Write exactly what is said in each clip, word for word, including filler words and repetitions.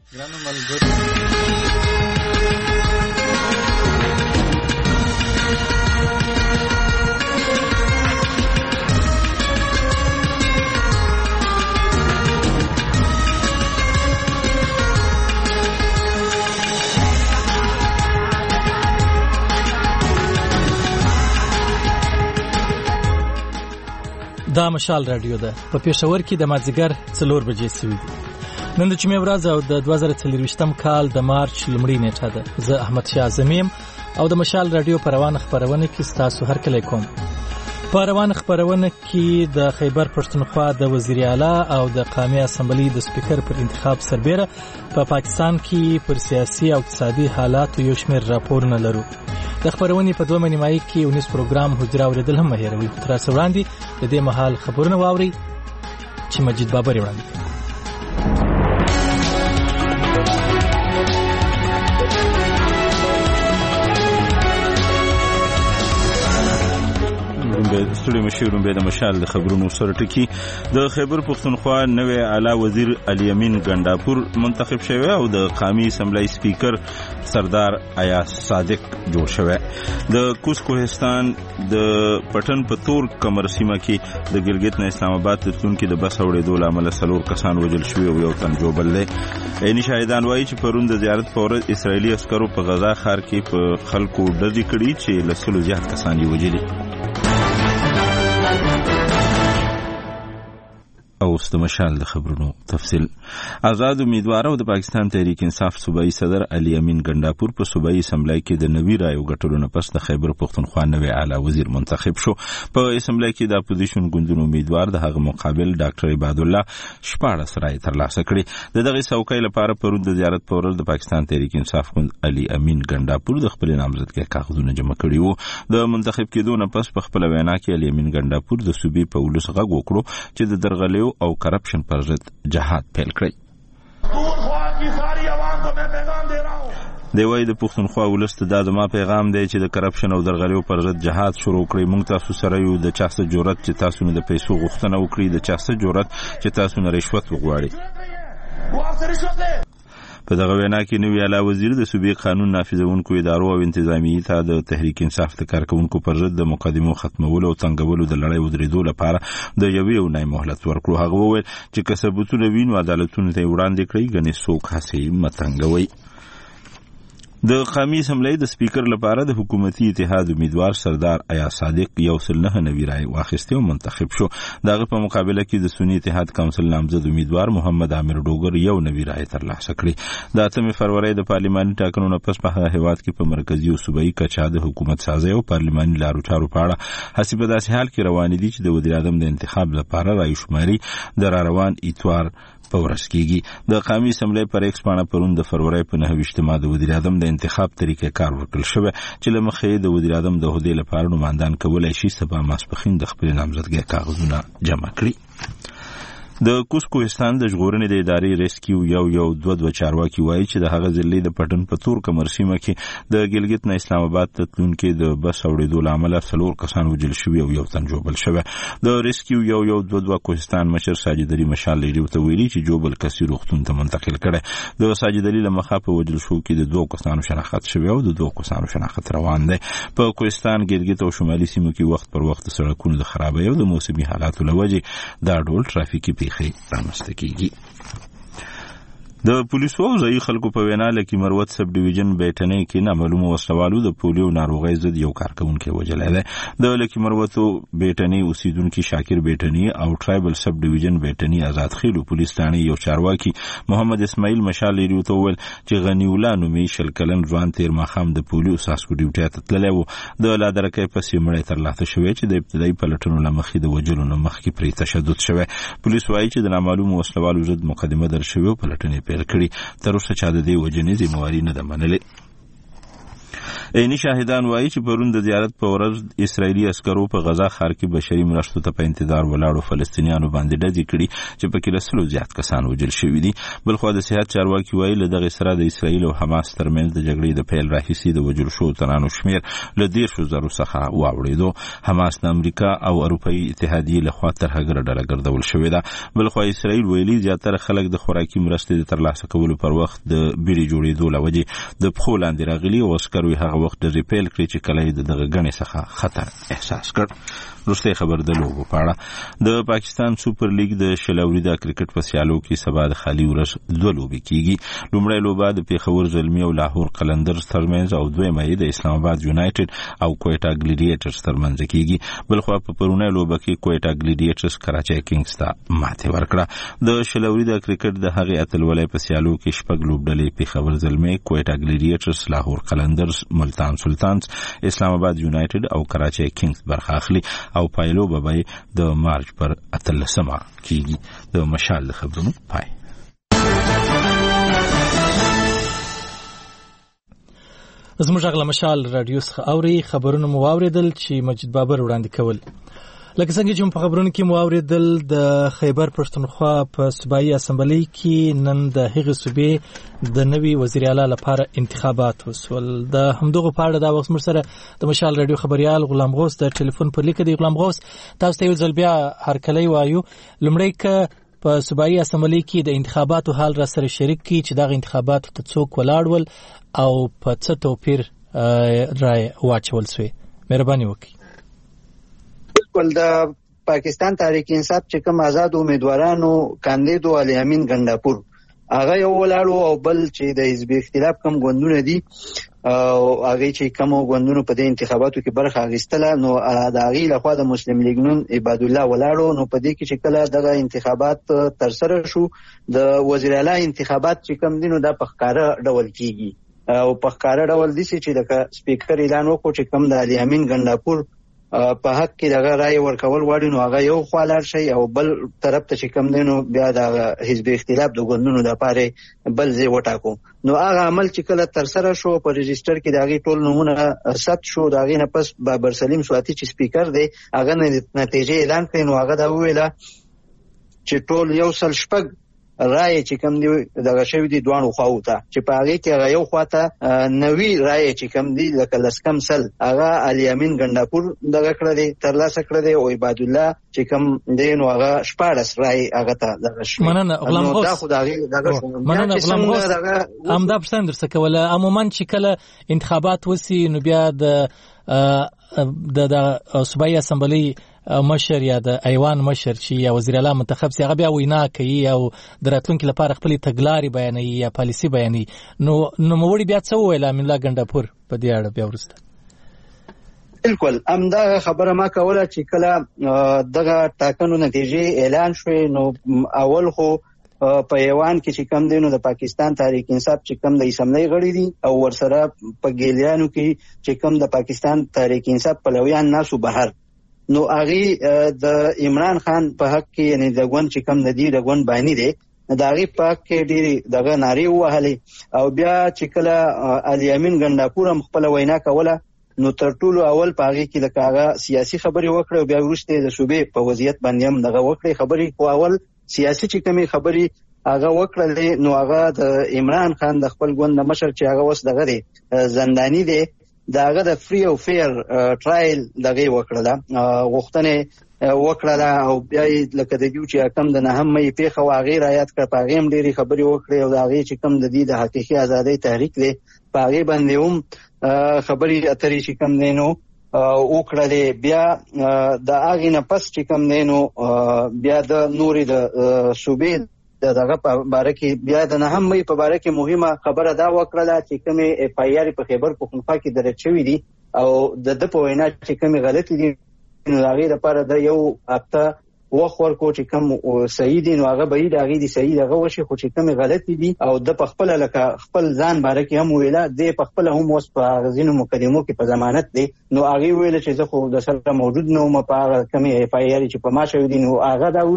ګرانو ملګرو دا مشال رادیو ده په پېښور کې د مازدیګر څلور بجې سوي دي. نن د جمعې ورځ او د دوه زره څلرویشتم کال د مارچ لومړۍ نیټه ده. زه احمد شاه زمیم او د مشال رادیو په روانه خپرونه کې ستاسو هرکلی کوم. په روانه خپرونه کې د خیبر پښتونخوا د وزیر اعلی او د قومي اسمبلی د سپیکر پر انتخاب سربېره په پا پاکستان کې پر سیاسي او اقتصادي حالات یو شمېر راپورونه لرو. د خبرونې په دوه نیمایي کې ونیس پروګرام حجره اوریدل هم هېروي. تر اوسه وړاندې د دې مهال خبرونه واورئ چې مجید بابر وړاندې کوي. ستړي مشر رومبه د مشال د خبرونو سره ټکی. د خیبر پښتونخوا نوې اعلی وزیر علي امین ګنداپور منتخب شوی او د قومي اسمبلی سپیکر سردار ایاز صادق جوړ شوی. د کوز کوهستان د پټن په تور کمر سیمه کې د ګلګت نه اسلام آباد ته تلونکي د بس اورېدو له امله څلور کسان وژل شوي او یو تن ژوبل دی. عیني شاهدان وایي چې پرون د زیارت په ورځ اسرائیلي عسکرو په غزا ښار کې په خلکو ډزې کړي چې له سلو زیات کسان یې وژلي. او اوس د مشال د خبرونو تفصیل. آزاد امیدوار او د پاکستان تحریک انصاف صوبایي صدر علي امین ګنداپور په صوبایي اسمبلی کې د نوي رایو ګټلو نه پس د خیبر پښتونخوا نوی اعلی وزیر منتخب شو. په اسمبلی کې د اپوزیشن ګوندونو امیدوار د هغه مقابل ډاکټر عباد الله شپاړس رایې ترلاسه کړې. د دغه څوکۍ لپاره پرون د زیارت په ورځ د پاکستان تحریک انصاف ګوند علي امین ګنداپور د خپل نامزدګۍ کاغذونه جمع کړي وو. د منتخب کېدو نه پس په خپل وینا کې علي امین ګنداپور د صوبې په ولس غږ وکړو چې د درغلیو او کرپشن پر ضد جهاد پیل کړی. دی وایي د پښتونخوا ولس ته دا زما پیغام دی چې د کرپشن او درغلیو پر ضد جهاد شروع کړئ. موږ تاسو سره یو. د چا څه جرأت چې تاسو نه د پیسو غوښتنه وکړئ، د چا څه جرأت چې تاسو نه رشوت وغواړئ. په دغه وینا کې نوی اعلی وزیر د صوبې قانون نافذونکو ادارو او انتظامیې ته د تحریک انصاف د کارکونکو پر ضد د مقدمو ختمولو او تنګولو د لړۍ ودرېدو لپاره د یوې اونۍ مهلت ورکړو. هغه وویل چې که ثبوتونه وي نو عدالتونو ته یې وړاندې کړئ، ګنې څوک هسې مه تنګوئ. د قومي اسمبلی د سپیکر لپاره د حکومتي اتحاد امیدوار سردار ایاز صادق یو سل نه نوي رایې واخیستې او منتخب شو. دغه په مقابله کې د سنی اتحاد کونسل نامزد امیدوار محمد عامر ډوګر یو نوي رایې ترلاسه کړې. د اتمې فروری د پارلماني ټاکنو نه پس په هغه هیواد کې په مرکزي او صوبایي کچه د حکومت سازۍ او پارلماني لارو چارو په اړه هڅې په داسې حال کې روانې دي چې د وزیر اعظم د انتخاب لپاره رایې شماري د راروان اتوار په ورځ کېږي. د قومي اسمبلی پر ایکس پاڼه پرون د فروری په نهه ویشتمه د وزیر اعظم د انتخاب طریقې کار ورکړل شوی چې له مخې د وزیر اعظم د عهدې لپاره نمایندان کولی شي سبا ماسپښین د خپل نامزدګۍ کاغذونه جمع کړي. د کوز کوهستان د ژغورنې د ادارې ریسکیو یو یو دوه دوه چارواکي وایي چې د هغه ضلعې د پټن په تور کمر سیمه کې د ګلګت نه اسلام آباد ته تلونکي د بس اورېدو له امله څلور کسان وژل شوي او یو تن ژوبل شوی. د ریسکیو یو یو دوه دوه کوهستان مشر ساجد علي مشال لیډیو ته ویلي چې ژوبل کس یې روغتون ته منتقل کړی. د ساجد علي له مخه په وژل شوو کې د دوو کسانو شناخت شوی او د دوو کسانو شناخت روان دی. په کوهستان ګلګت او شمالي سیمو کې وخت پر وخت د سړکونو د خرابۍ او د موسمي حالاتو له وجې دا ډول ترافیکي پیښې رامنځته کیږي. د پولیسو او ځایي خلکو په وینا لکه مروت سب ډیویژن بیټنۍ کې نامعلومو وسلوالو د پولیو ناروغۍ ضد یو کارکونکی وژلی دی. د لکه مروتو بیټنۍ اوسیدونکي شاکر بیټنۍ او ټرایبل سب ډیویژن بیټنۍ آزاد خیلو پولیس ثانې یو چارواکي محمد اسماعیل مشال لیډیو ته وویل چې غنی الله نومي شل کلن ځوان تېر ماښام د پولیو ساسکو ډیوټۍ ته تللی و. د لادرکۍ پس یې مړی ترلاسه شوی چې د ابتدایي پلټنو له مخې د وژلو نه مخکې پرې تشدد شوی. پولیس وایي چې د نامعلومو وسلوالو ضد مقدمه درج شوې او پلټنې پیل کړي. تر اوسه چا د دې وجنې ذمہواري نه ده منلې. عیني شاهدان وایي چې پرون د زیارت په ورځ اسرایلي عسکرو په غزا ښار کې بشري مرستو ته په انتظار ولاړو فلسطینیانو باندې ډزې کړي چې پکې له سلو زیات کسان وژل شوي دي. بلخوا د صحت چارواکي وایي له دغې سره د اسرایل او حماس ترمنځ د جګړې د پیل راهیسې د وژل شوو تنانو شمېر له دېرشو زرو څخه واوړېدو. حماس د امریکا او اروپایي اتحادیې لخوا ترهګره ډله ګرځول شوې ده. بلخوا اسرایل ویلي زیاتره خلک د خوراکي مرستې د ترلاسه کولو پر وخت د بیړې جوړېدو له وجې د پښو لاندې راغلي او عسکرو هغه وخت ډزې پیل کړې چې کله یې د دغه ګڼې څخه خطر احساس کړ. وروستی خبر د لوبو په اړه. د پاکستان سوپر لیګ د شل اوریده کرکټ په سیالو کې سبا د خالي ورځ دوه لوبې کیږي. لومړی لوبه د پیښور زلمي او لاهور قلندرز ترمنځ او دویمه یې د اسلام آباد یونایټډ او کویټا ګلیډیټرز ترمنځ کیږي. بلخوا په پرونی لوبه کې کویټا ګلیډیټرز کراچۍ کینګز ته ماتې ورکړه. د شل اوریده کرکټ د هغې اتلولۍ په سیالو کې شپږ لوبډلې پیښور زلمي، کویټا ګلیډیټرز، لاهور قلندرز، ملتان سلطانز، اسلام آباد یونایټډ او کراچۍ کینګز برخه اخلي او پایلوبه به د مارچ پر اتلسمه کیږي. د مشال د خبرونو پای. زموږ غلا مشال رادیو څخه اوري خبرونه مو واوریدل چې مجید بابر وړاندې کول. لکه څنګه چې په خبرونو کې مو واوریدل د خیبر پښتونخوا په صوبایي اسمبلی کې نن د هغې صوبې د نوي وزیر اعلی لپاره انتخابات وسول. د همدغه په اړه دا وخت موږ سره د مشال رادیو خبريال غلام غوث د ټلیفون پر لیک دی. غلام غوث، تاسو ته یو ځل بیا هرکلی وایو. لومړی که په صوبایي اسمبلی کې د انتخاباتو حال را سره شریک کی چې دغه انتخاباتو ته څوک ولاړ ول او په څه توپیر رای واچول شوی، مهرباني وکړئ. بالکل د پاکستان تحریک انصاف چې کوم آزاد امیدوارانو کاندیدو علي امین ګنداپور هغه یو ولاړو او بل چې د حزب اختلاف کم ګوندونه دي او هغه چې کوم ګوندونو په دې انتخاباتو کې برخه اخیستله نو د هغې لخوا د مسلم لیگ نون عباد الله ولاړو. نو په دې کې چې کله دغه انتخابات تر سره شو د وزیر اعلی انتخابات چې کوم دي نو دا په ښکاره ډول کیږي او په ښکاره ډول دي چې لکه سپیکر اعلان وکړو چې کوم د علي امین ګنداپور په حق کې دغه رای ورکول غواړي نو هغه یو خوا لاړ شي او بل طرف ته چې کوم دی نو بیا د حزب اختلاف د ګوندونو لپاره بل ځای وټاکو. نو هغه عمل چې کله تر سره شو په رجسټر کې د هغې ټول نومونه ثبت شو. د هغې نه پس بابر سلیم سواتی چې سپیکر دی هغه نتیجې اعلان کړې نو هغه دا وویله چې ټول یو سل شپږ رای چې کوم دی دغه شوي دي دوانو خواو ته چې په هغې کې هغه یو خواته نوي رای چې کوم دی لکه لس کم سل هغه علي امین ګنداپور دغه کړی دی ترلاسه کړی دی او عباد الله چې کوم دی نو هغه شپاړس رای هغه ته دغه شوي. مننه غلام غوث. دا خو د هغې دغه مننه غلام غوث. همدا پوښتنه درڅه کوله، عموما چې کله انتخابات وسي نو بیا د د صوبایي اسمبلی مشر یا د ایوان مشر چې یا وزیر اعلی منتخب سي هغه بیا وینا کوي او د راتلونکي لپاره خپل تګلارې بیانوي یا پالیسي بیانوي. نو نوموړي بیا څه وویل امین الله ګنداپور په دې اړه بیا وروسته؟ بالکل همدا خبره ما کوله چې کله دغه ټاکنو نتیجې اعلان شوې نو اول خو په ایوان کې چې کم دی نو د پاکستان تحریک انصاف چې کم د اسمبلی غړي دي او ورسره په ګیلیانو کې چې کم د پاکستان تحریک انصاف پلویان ناسو بهر نو هغې د عمران خان په حق کې یعنی د ګوند چې کم د دي د ګوند بانی دی د هغې په حق کې ډېرې دغه نارې ووهلې او بیا چې کله علي امین ګنداپور هم خپله وینا کوله نو تر ټولو اول په هغې کې لکه هغه سیاسي خبرې وکړې او بیا وروسته د صوبې په وضعیت باندې هم دغه وکړې خبرې خو اول سیاسي چې کومې خبرې هغه وکړلې نو هغه د عمران خان د خپل ګوند د مشر چې هغه اوس دغه دی زنداني دی د هغه د فری او فیر ټرایل دغه وکړله غوښتنې وکړله او بیا یې لکه د دیو چې کم د نهم مې پیښه و هغې رایاد کړه په هغې هم ډېرې خبرې وکړې او د هغې چې کم د دې د حقیقي ازادۍ تحریک دی په هغې باندې هم خبرې اترې چې کم دی نو وکړلې. بیا د هغې نه پس چې کم دی نو بیا د نورې د صوبې دغه په باره کې بیا د نهم مې په باره کې مهمه خبره دا وکړله چې کومې اف آی آر په خیبر پښتونخوا کې درج شوي دي او د ده په وینا چې کومې غلطې دي نو د هغې لپاره د یو هفته وخت ورکړو چې کوم صحیح دي نو هغه به یې د هغې د صحیح دغه وشي خو چې کومې غلطې دي او د په خپله لکه خپل ځان باره کې هم ویله دی په خپله هم اوس په هغه ځینو مقدمو کې په ضمانت دی نو هغې ویله چې زه خو د سره موجود نه وم په هغه کومې اف آی آر چې په ما شوي دي نو هغه دا ویله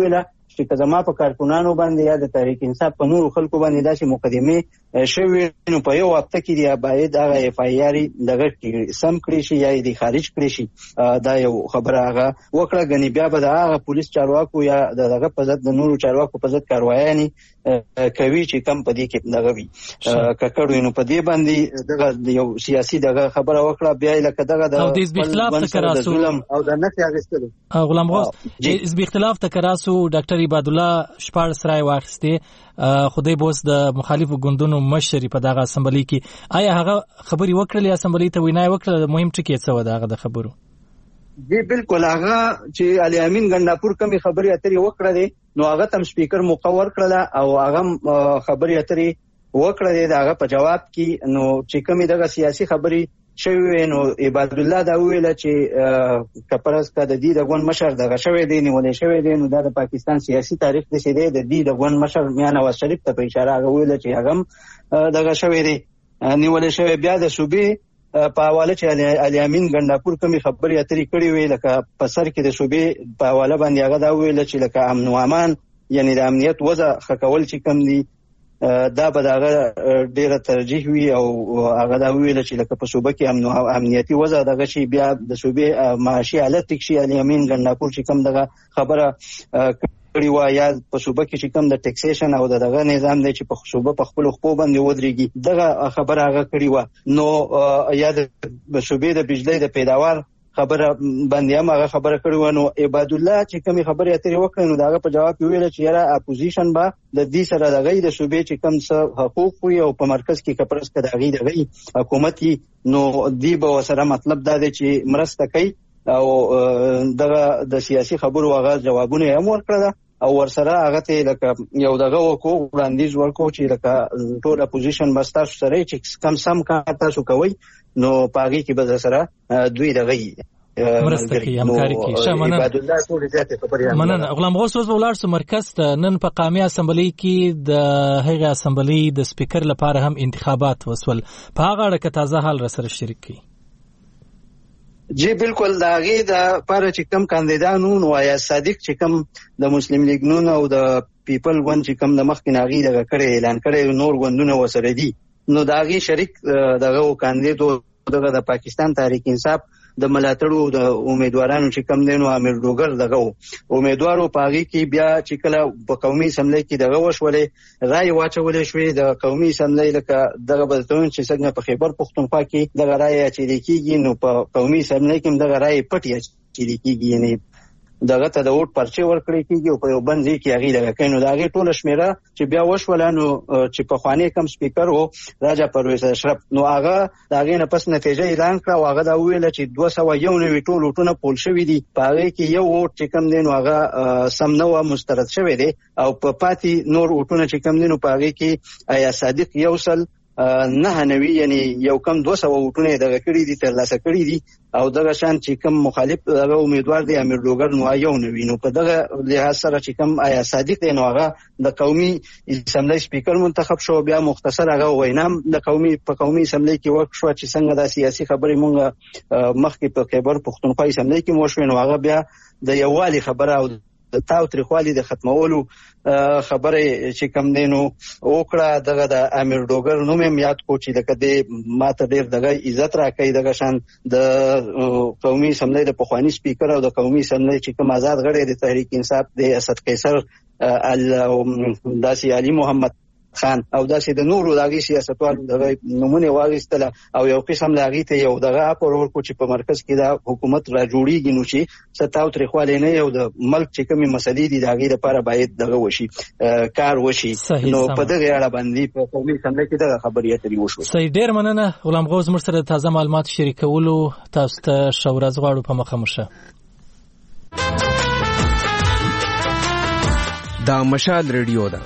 چې زما په کارکونانو باندې یا د تحریک انصاف په نورو خلکو باندې داسې مقدمې شوې نو په یو هفته کې دی باید هغه اف آی آر دغه سم کړی شي یا د خارج کړی شي. دا یو خبره هغه وکړه. غنی بیا به د هغه پولیس چارواکو یا دغه په ضد د نورو چارواکو په ضد کاروایي کوي چې کم په دې کې دغه وي ککړو نو په دې باندې دغه یو سیاسي دغه خبره وکړه. بیا لکه دغه د او د حزب اختلاف تکراسو او د نفي اغستلو غلام غوث حزب اختلاف تکراسو ډاکټر عباد الله شپاړس رای واخیسته خدای بوس د مخالفو ګوندونو مشر په دغه اسمبلی کې. آیا هغه خبري وکړلې اسمبلی ته وینای وکړه؟ مهم ټکی څه و دغه د خبرو؟ جی بالکل هغه چې علي امین ګنداپور کومي خبري اترې وکړه دي نو هغه تم سپیکر مقرر کړل او هغه خبري اترې وکړه دي هغه په جواب کې نو چې کومي دغه سیاسي خبري شوی نو عباد الله دا ویل چې کپرس کا د دې د ګوند مشر دغه شوی دی نیولې شوی دی نو د پاکستان سیاسي تاریخ د شه دی د دې د ګوند مشر میاں نواز شریف ته په اشاره هغه ویل چې هغه دغه شوی دی نیولې شوی. بیا د صوبې په حواله چې علي امین ګنداپور کومي خبري اترې کړې وی لکه په سر کې د صوبې په حواله باندې هغه دا ویل چې لکه امن او امان یعنی د امنیت وضع خکول چې کم دي دا به دغه ډیره ترجیح وي او هغه دا ویل چې لکه په صوبه کې امن او امنیتي وضع دغه شي بیا د صوبې معاشي حالت تک شي. علي امین ګنداپور چې کم دغه خبره کړي و یا په صوبه کې چې کم د ټیکسیشن او دغه نظام دی چې په صوبه په خپل خپل باندې ودرېږي دغه خبره هغه کړي و. نو یا د صوبې د بجلی د پیداوار خبره باندې هم هغه خبره کړې و. نو عباد الله چې کومي خبرې اترې وکړې نو داغه په جواب کې ویل چې یاره اپوزیشن با د دې سره دغه د صوبې چې کم څه حقوق وي او په مرکز کې کپرس کې دغه دغه حکومت نو دی به سره مطلب دا دی چې مرسته کوي او دغه د سیاسي خبرو هغه جوابونه هم ورکړل او ورسره هغه ته لکه یو دغه وکړو وړاندیز ورکړو چې لکه ټول اپوزیشن بس تاسو سره چې کم سم کار تاسو کوي نو پاګي کې به سره دوی دغه مرسته کوي همکاري کوي. شمنه عباد الله ټول ذاته خبري مننه. غلام غوث اوس ولر سو مرکز ته نن په قامي اسمبلی کې د هغه اسمبلی د سپیکر لپاره هم انتخابات وسول. په هغه اړه کې تازه حال را سره شریک کی. جی بالکل دا غي د پاره چې کم کاندیدانو نو یا صادق چې کم د مسلم لیگ نون او د پیپل ون چې کم د مخکې ناغي دغه کړي اعلان کړي نور غوندونه وسره دي نو دا غي شریک دغه کاندیدو دغه د پاکستان تحریک انصاف د ملاتړو د امیدوارانو چې کم دینو امیر ډوګر دغه امیدوارو پاغي کې بیا چې کله په قومي اسمبلی کې دغه وشولې رائے واچولې شوې د قومي اسمبلی لکه دغه بلتون چې څنګه په خیبر پختونخوا کې دغه رائے چې کېږي نو په قومي اسمبلی کې دغه رائے پټي چې کېږي یعنی دغه ته د ووټ پرچه ورکړي کېږي او په یو بندي کې هغه دغه کینو دا غي ټول شمیره چې بیا وشولانو چې په خواني کم سپیکر او راجا پرویز اشرف نو هغه دا غي نه پس نتیجه اعلان کړه او هغه دا ویل چې دوه سوه یو نوي ټول وټونه پول شوې دي په هغه کې یو ووټ چې کم دین هغه سم نو مسترد شوی دی او په پاتې نور وټونه چې کم دین په هغه کې آیا صادق یوصل نه نوي یعنی یو کم دوه سوه وټونه دغه کړی دي تر لاسه کړی دي او دغه شان چې کم مخالف دغه امیدوار دی امیر ډوګر نو یو نوي نو په دغه لحاظ سره چې کم آیا صادق دی نو هغه د قومي اسمبلی سپیکر منتخب شو. بیا مختصر هغه وینام د قومي په قومي اسمبلی کې وکړ شو چې څنګه د سیاسي خبرې مونږ مخکې په خیبر پختونخوا اسمبلی کې مو شو نو هغه بیا د یووالي خبره او د تاوتریخوالي د ختمولو خبره چې کم دینو وکړه دغه د امیر ډوګر نوم یې یاد کو چې دغه د ماته ډیر دغه عزت راکړي دغه شان د قومي اسمبلی د پخوانی سپیکر او د قومي اسمبلی چې کوم آزاد غړي د تحریک انصاف د اسد قیصر داسي علي محمد خان او داسې د نورو دغه سیاستوالو دغه نمونه واغستله او یو قسم لاغي ته یو دغه اپور ورکو چې په مرکز کې د حکومت را جوړیږي نو چې ستاو ترخواله نه یو د ملک چې کومي مسلې دي دغه لپاره باید دغه وشي کار وشي نو په دغه اړه باندې په قومي اسمبلی کې دغه خبرې اترې وشو. صحیح ډیر مننه غلام غوث مر سره تازه معلومات شریکولو تاسو ته شورز غواړو په مخه مشه. دا مشال ریډیو ده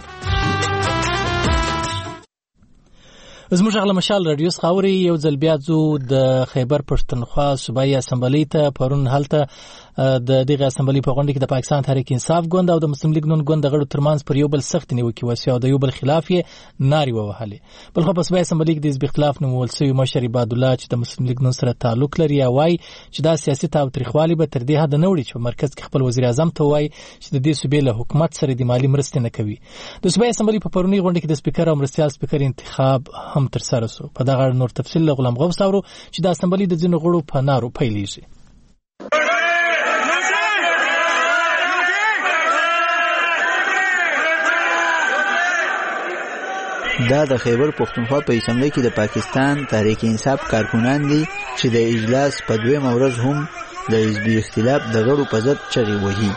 زموږ غلا مشال رادیو خاوري یو ځل بیا زو د خیبر پښتونخوا صوبایي اسمبلی ته پرون هلته د دغه اسمبلی په غونډه کې د پاکستان تحریک انصاف ګوند او د مسلم لیگ نون ګوند د غړو ترمنځ پر یو بل سخت نیوکې وشوې او د یو بل خلاف یې نارې ووهلې. بلخو په صوبایي اسمبلی کې د حزب اختلاف نومول شوي مشر عباد الله چې د مسلم لیگ نون سره تعلق لري وایي چې دا سیاسي تاوتریخوالي به تر دې حده نه وړي چې په مرکز کې خپل وزیر اعظم ته وایي چې د دې صوبې له حکومت سره د مالي مرستې نه کوي. د صوبایي اسمبلی په پرونی غونډه کې د سپیکر او مرستیال سپیکر انتخاب هم ترسره شو. په دغه نور تفصیل له غلام غوث اورو چې د اسمبلی د ځینو غړو په نارو پیلېږي. دا د خیبر پښتونخوا په اسمبلی کې د پاکستان تحریک انصاف کارکونان دي چې د اجلاس په دویمه ورځ هم د حزبي اختلاف د غړو په ضد چغې وهي.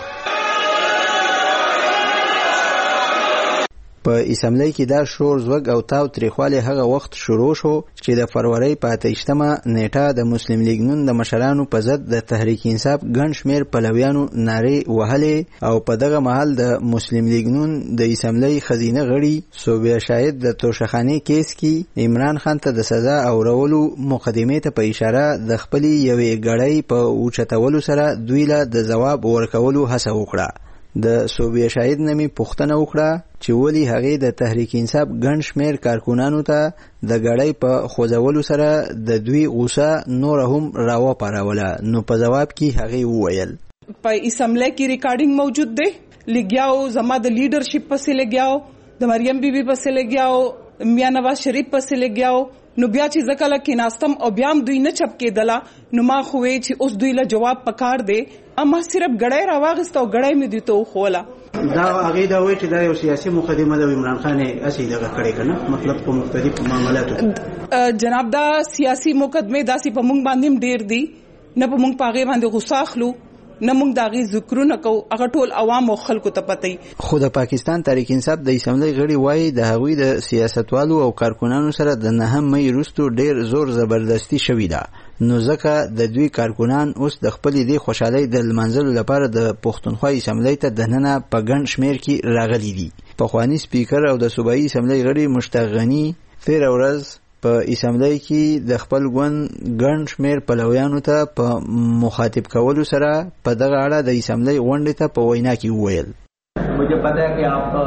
په اسمبلی کې دا شور زوګ او تاو تریخوالی هغه وخت شروع شو چې د فروری په اته ویشتمه نیټه د مسلم لیگ نون د مشرانو په ضد د تحریک انصاف ګڼ شمېر پلویانو نارې وهلې او په دغه مهال د مسلم لیگ نون د اسمبلی ښځینه غړي صوبیه شاهد د توشخانې کیس کې عمران خان ته د سزا اورولو مقدمې ته په اشاره د خپلې یوې ګړۍ په اوچتولو سره دوی له د ځواب ورکولو هڅه وکړه. د صوبیه شاهد نمی پوښتنه وکړه چې ولی هغې د تحریک انصاف ګڼ شمېر کارکونانو ته د ګړۍ په خوځولو سره د دوی غوسه نوره هم راوپاروله. نو په جواب کې هغې وویل په اسمبلی کې ریکارډینګ موجود دی، لګیاو زما د لیډرشپ پسې لګیاو، د مریم بیبي پسې لګیاو، میاں نواز شریف پسې لګیاو. نو بیا چې زه کله کېناستم او بیا هم دوی نه چپ کېدله نو ما خو وی چې اوس دوی له جواب پکار دی. اما صرف ګړۍ راواغسته او ګړۍ مې دوی ته وښوله. دا هغې دا وایي چې دا یو سیاسي مقدمه ده، عمران خان یې هسې دغه کړې که نه، مطلب په مختلف معاملاتو. جناب دا سیاسي مقدمې داسې په موږ باندې هم ډېر دي، نه په موږ په هغې باندې غوسه اخلو نه موږ د هغې ذکرونه کوو، هغه ټول عوام او خلکو ته پته وي. خو د پاکستان تحریک انصاف د اسمبلی غړي وایي د هغوی د سیاستوالو او کارکنانو سره د نهم مۍ وروستو ډېر زور زبردستي شوې ده. نو ځکه د دوی کارکنان اوس د خپلې دې خوشحالۍ د لمانځلو لپاره د پښتونخوا اسمبلی ته دننه په ګڼ شمېر کې راغلي دي. پخواني سپیکر او د صوبایي اسمبلی غړي مشتاق غني تېره ورځ په اسمبلی کې د خپل ګوند ګڼ شمېر پلویانو ته په مخاطب کولو سره په دغه اړه د اسمبلی غونډې ته په وینا کې وویل مجھے پتہ ہے کہ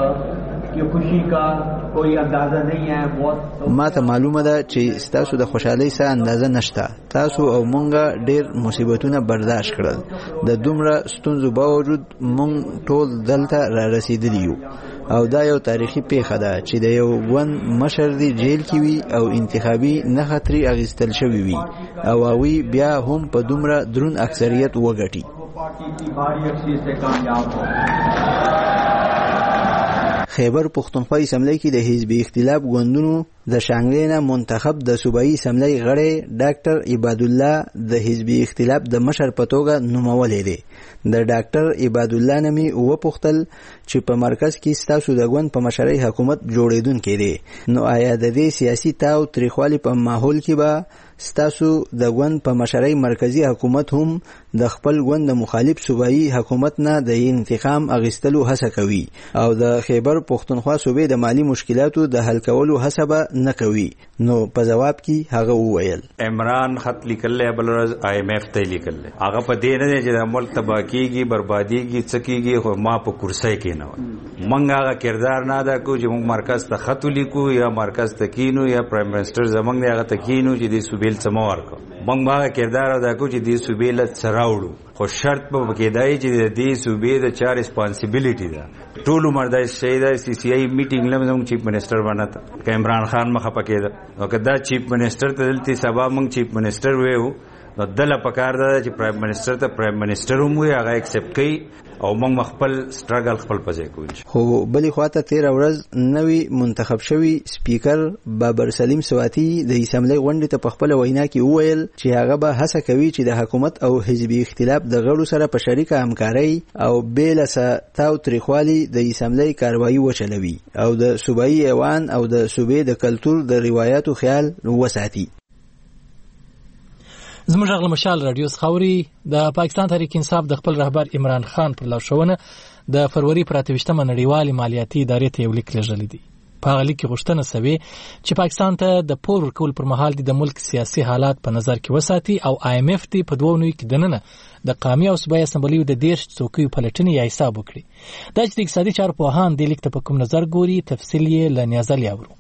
آپ کی خوشی کا کوئی اندازہ نہیں ہے. بہت ما ته معلومه ده چې ستاسو د خوشحالۍ څه اندازه نشته. تاسو او مونږ ډېر مصیبتونه برداشت کړل، د دومره ستونزو باوجود مونږ ټول دلته را رسیدلی یو او دا یو تاریخي پیښه ده چې د یو ګوند مشر دی جیل کې وي او انتخابي نښه ترې اخیستل شوې وي او هغوی بیا هم په دومره دروند اکثریت وګټي. خیبر پښتونخوا اسمبلی کې د حزبي اختلاف ګوندونو د شانګلې نه منتخب د صوبایي اسمبلی غړی ډاکټر عباد الله د حزبي اختلاف د مشر په توګه نومولی دی. د ډاکټر عباد الله نه مې وپوښتل چې په مرکز کې ستاسو د ګوند په مشرۍ حکومت جوړېدونکی دی، نو آیا د دې سیاسي تاو تریخوالي په ماحول کې به ستاسو د ګوند په مشرۍ مرکزي حکومت هم د خپل ګوند د مخالف صوبایي حکومت نه د انتقام اخیستلو هڅه کوي او د خیبر پښتونخوا صوبې د مالی مشکلاتو د حل کولو هڅه به نه کوي؟ نو په جواب کې هغه وویل عمران خط لیکل بل ورځ آی ایم ایف ته لیکل هغه په دې نه چې د ملک تباہ کیږي بربادیږي څکیږي، خو ما په کرسۍ کې نه وای منګ هغه کردار نه ادا کو چې موږ مرکز ته خط لیکو یا مرکز ته کینو یا پرایم منسٹر زمنګ دی هغه ته کینو چې د صوبې سمور کو موږ هغه کردار ادا کو چې د صوبې له سراوړو، خو شرط په کېدای چې د دې صوبې د چا ریسپانسیبিলিټي ده. ټول عمر د شهدا سی سی ای میټینګ لمزم چیف منسٹر بنته ک عمران خان مخه پکې ده او کدا چیف منسٹر ته دلته سبا موږ چیف منسٹر وېو نو دله پکار ده چې پرایم منسٹر ته پرایم منسٹر هم وي هغه ایکسپټ کوي او موږ خپل سټرګل خپل پځای کوو. خو بلې خواته تېره ورځ نوی منتخب شوی سپیکر بابر سلیم سواتی د اسمبلی غونډې ته په خپله وینا کې وویل چې هغه به هڅه کوي چې د حکومت او حزبي اختلاف د غړو سره په شریکه همکارۍ او بې له څه تاو تریخوالي د اسمبلی کاروایي وچلوي او د صوبایي ایوان او د صوبې د کلتور د روایاتو خیال وساتي. زموږ غږ مشال رادیو خاوري د پاکستان تحریک انصاف د خپل رهبر عمران خان پر لارښوونه د فروری پر اته ویشتمه نړیوالې مالیاتي ادارې ته یو لیک لېږلی دی. په هغه لیک کې غوښتنه شوې چې پاکستان ته د پور ورکول پر مهال د ملک سیاسي حالات په نظر کې وساتي او آی ایم ایف ته په دوه نوي کې دننه د قومي او صوبایي اسمبلیو د دیرش څوکیو پلټنې یا حساب وکړي. دا چې د اقتصادي چارو پوهان د لیک ته په کوم نظر ګوري تفصیل یې له نیازل یاورو.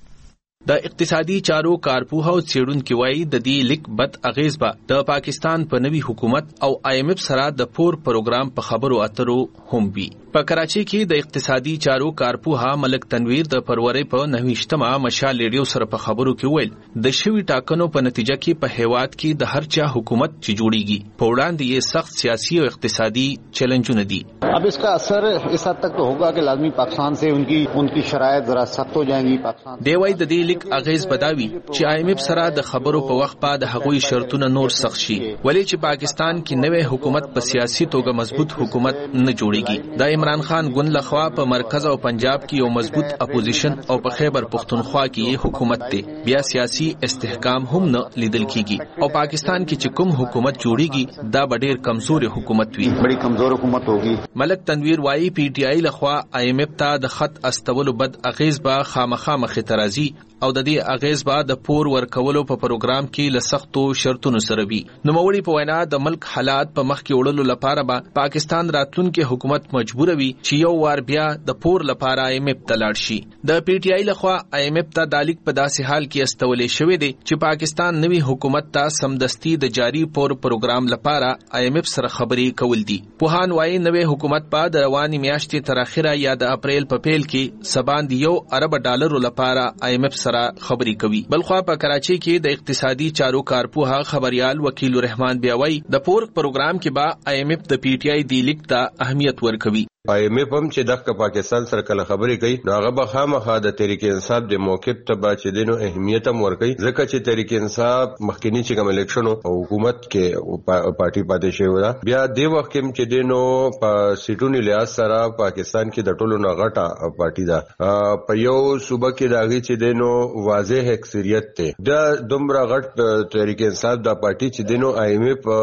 د اقتصادي چارو کارپوه او څېړونکي وایي د دې لیک بد اغیز به د پاکستان په نوي حکومت او آی ایم ایف سره د پور پروګرام په خبرو اترو هم وي. په کراچۍ کې د اقتصادي چارو کارپوه ملک تنویر د فروری په نهویشتمه مشال ریډیو سره په خبرو کې ویل د شوي ټاکنو په نتیجه کې په هیواد کې د هر چا حکومت چې جوړیږي په وړاندې یې سخت سیاسي او اقتصادي چیلنجونه دي. अब इसका असर इस हद तक तो होगा कि लाजमी पाकिस्तान से उनकी उनकी शराइत जरा सख्त हो जाएंगी. पाकिस्तान دی وای د دې لیک اغیز بداوي چې آی ایم ایف سره د خبرو په وخت بعد هغوی شرطونه نور سخت شي ولې چې پاکستان کې نوې حکومت په سیاسي توګه مضبوط حکومت نه جوړیږي. د عمران خان ګوند لخوا په مرکز او پنجاب کې یو مضبوط اپوزیشن او په خیبر پختونخوا کې حکومت دی بیا سیاسي استحکام هم نه لیدل کیږي او پاکستان کې چې کوم حکومت جوړیږي دا به ډېر کمزوري حکومت وي بڑی کمزور حکومت ہوگی. ملک تنویر وايي پی ټی آی لخوا آی ایم ایف ته د خط استولو بد اغیز به خامخا مخې ته راځي او د دې اغیز به د پور ورکولو په پروګرام کې له سختو شرطونو سره وي. نوموړي په وینا د ملک حالات په مخ کې وړلو لپاره به پاکستان راتلونکي حکومت مجبور وي چې یو وار بیا د پور لپاره آی ایم ایف ته لاړ شي. د پی ټی آی لخوا آی ایم ایف ته د لیک په داسې حال کې استولې شوې دي چې پاکستان نوي حکومت ته سمدستي د جاری پور پروګرام لپاره آی ایم ایف سره خبرې کول دي. پوهان وايي نوي حکومت په د رواني میاشتې تر اخره یا د اپریل په پیل کې سباند یو ارب ډالر لپاره آی ایم ایف سره خبري کوي. بلخوا په کراچۍ کې د اقتصادي چارو کارپوه خبريال وکیل الرحمن بیاوي د پور پروګرام کې با آی ایم ایف د پی ټی آی دی لیک ته اهمیت ورکوي. آی ایم ایف هم چې دغه پاکستان سره کله خبرې کوي نو هغه به خامخا د تحریک انصاف د موقف ته با چې دینو اهمیت هم ورکوي ځکه چې تحریک انصاف مخکنی چې کوم الیکشن او حکومت کې پارټي پاتې شوی دا بیا د وخت کې چې دینو په سیټونو لیاس سره پاکستان کې د ټولو نه غټه پارټي ده په یو صوبه کې داږي چې دینو واضح اکثریت ته د دومره غټ تحریک انصاف د پارټي چې دینو آی ایم ایف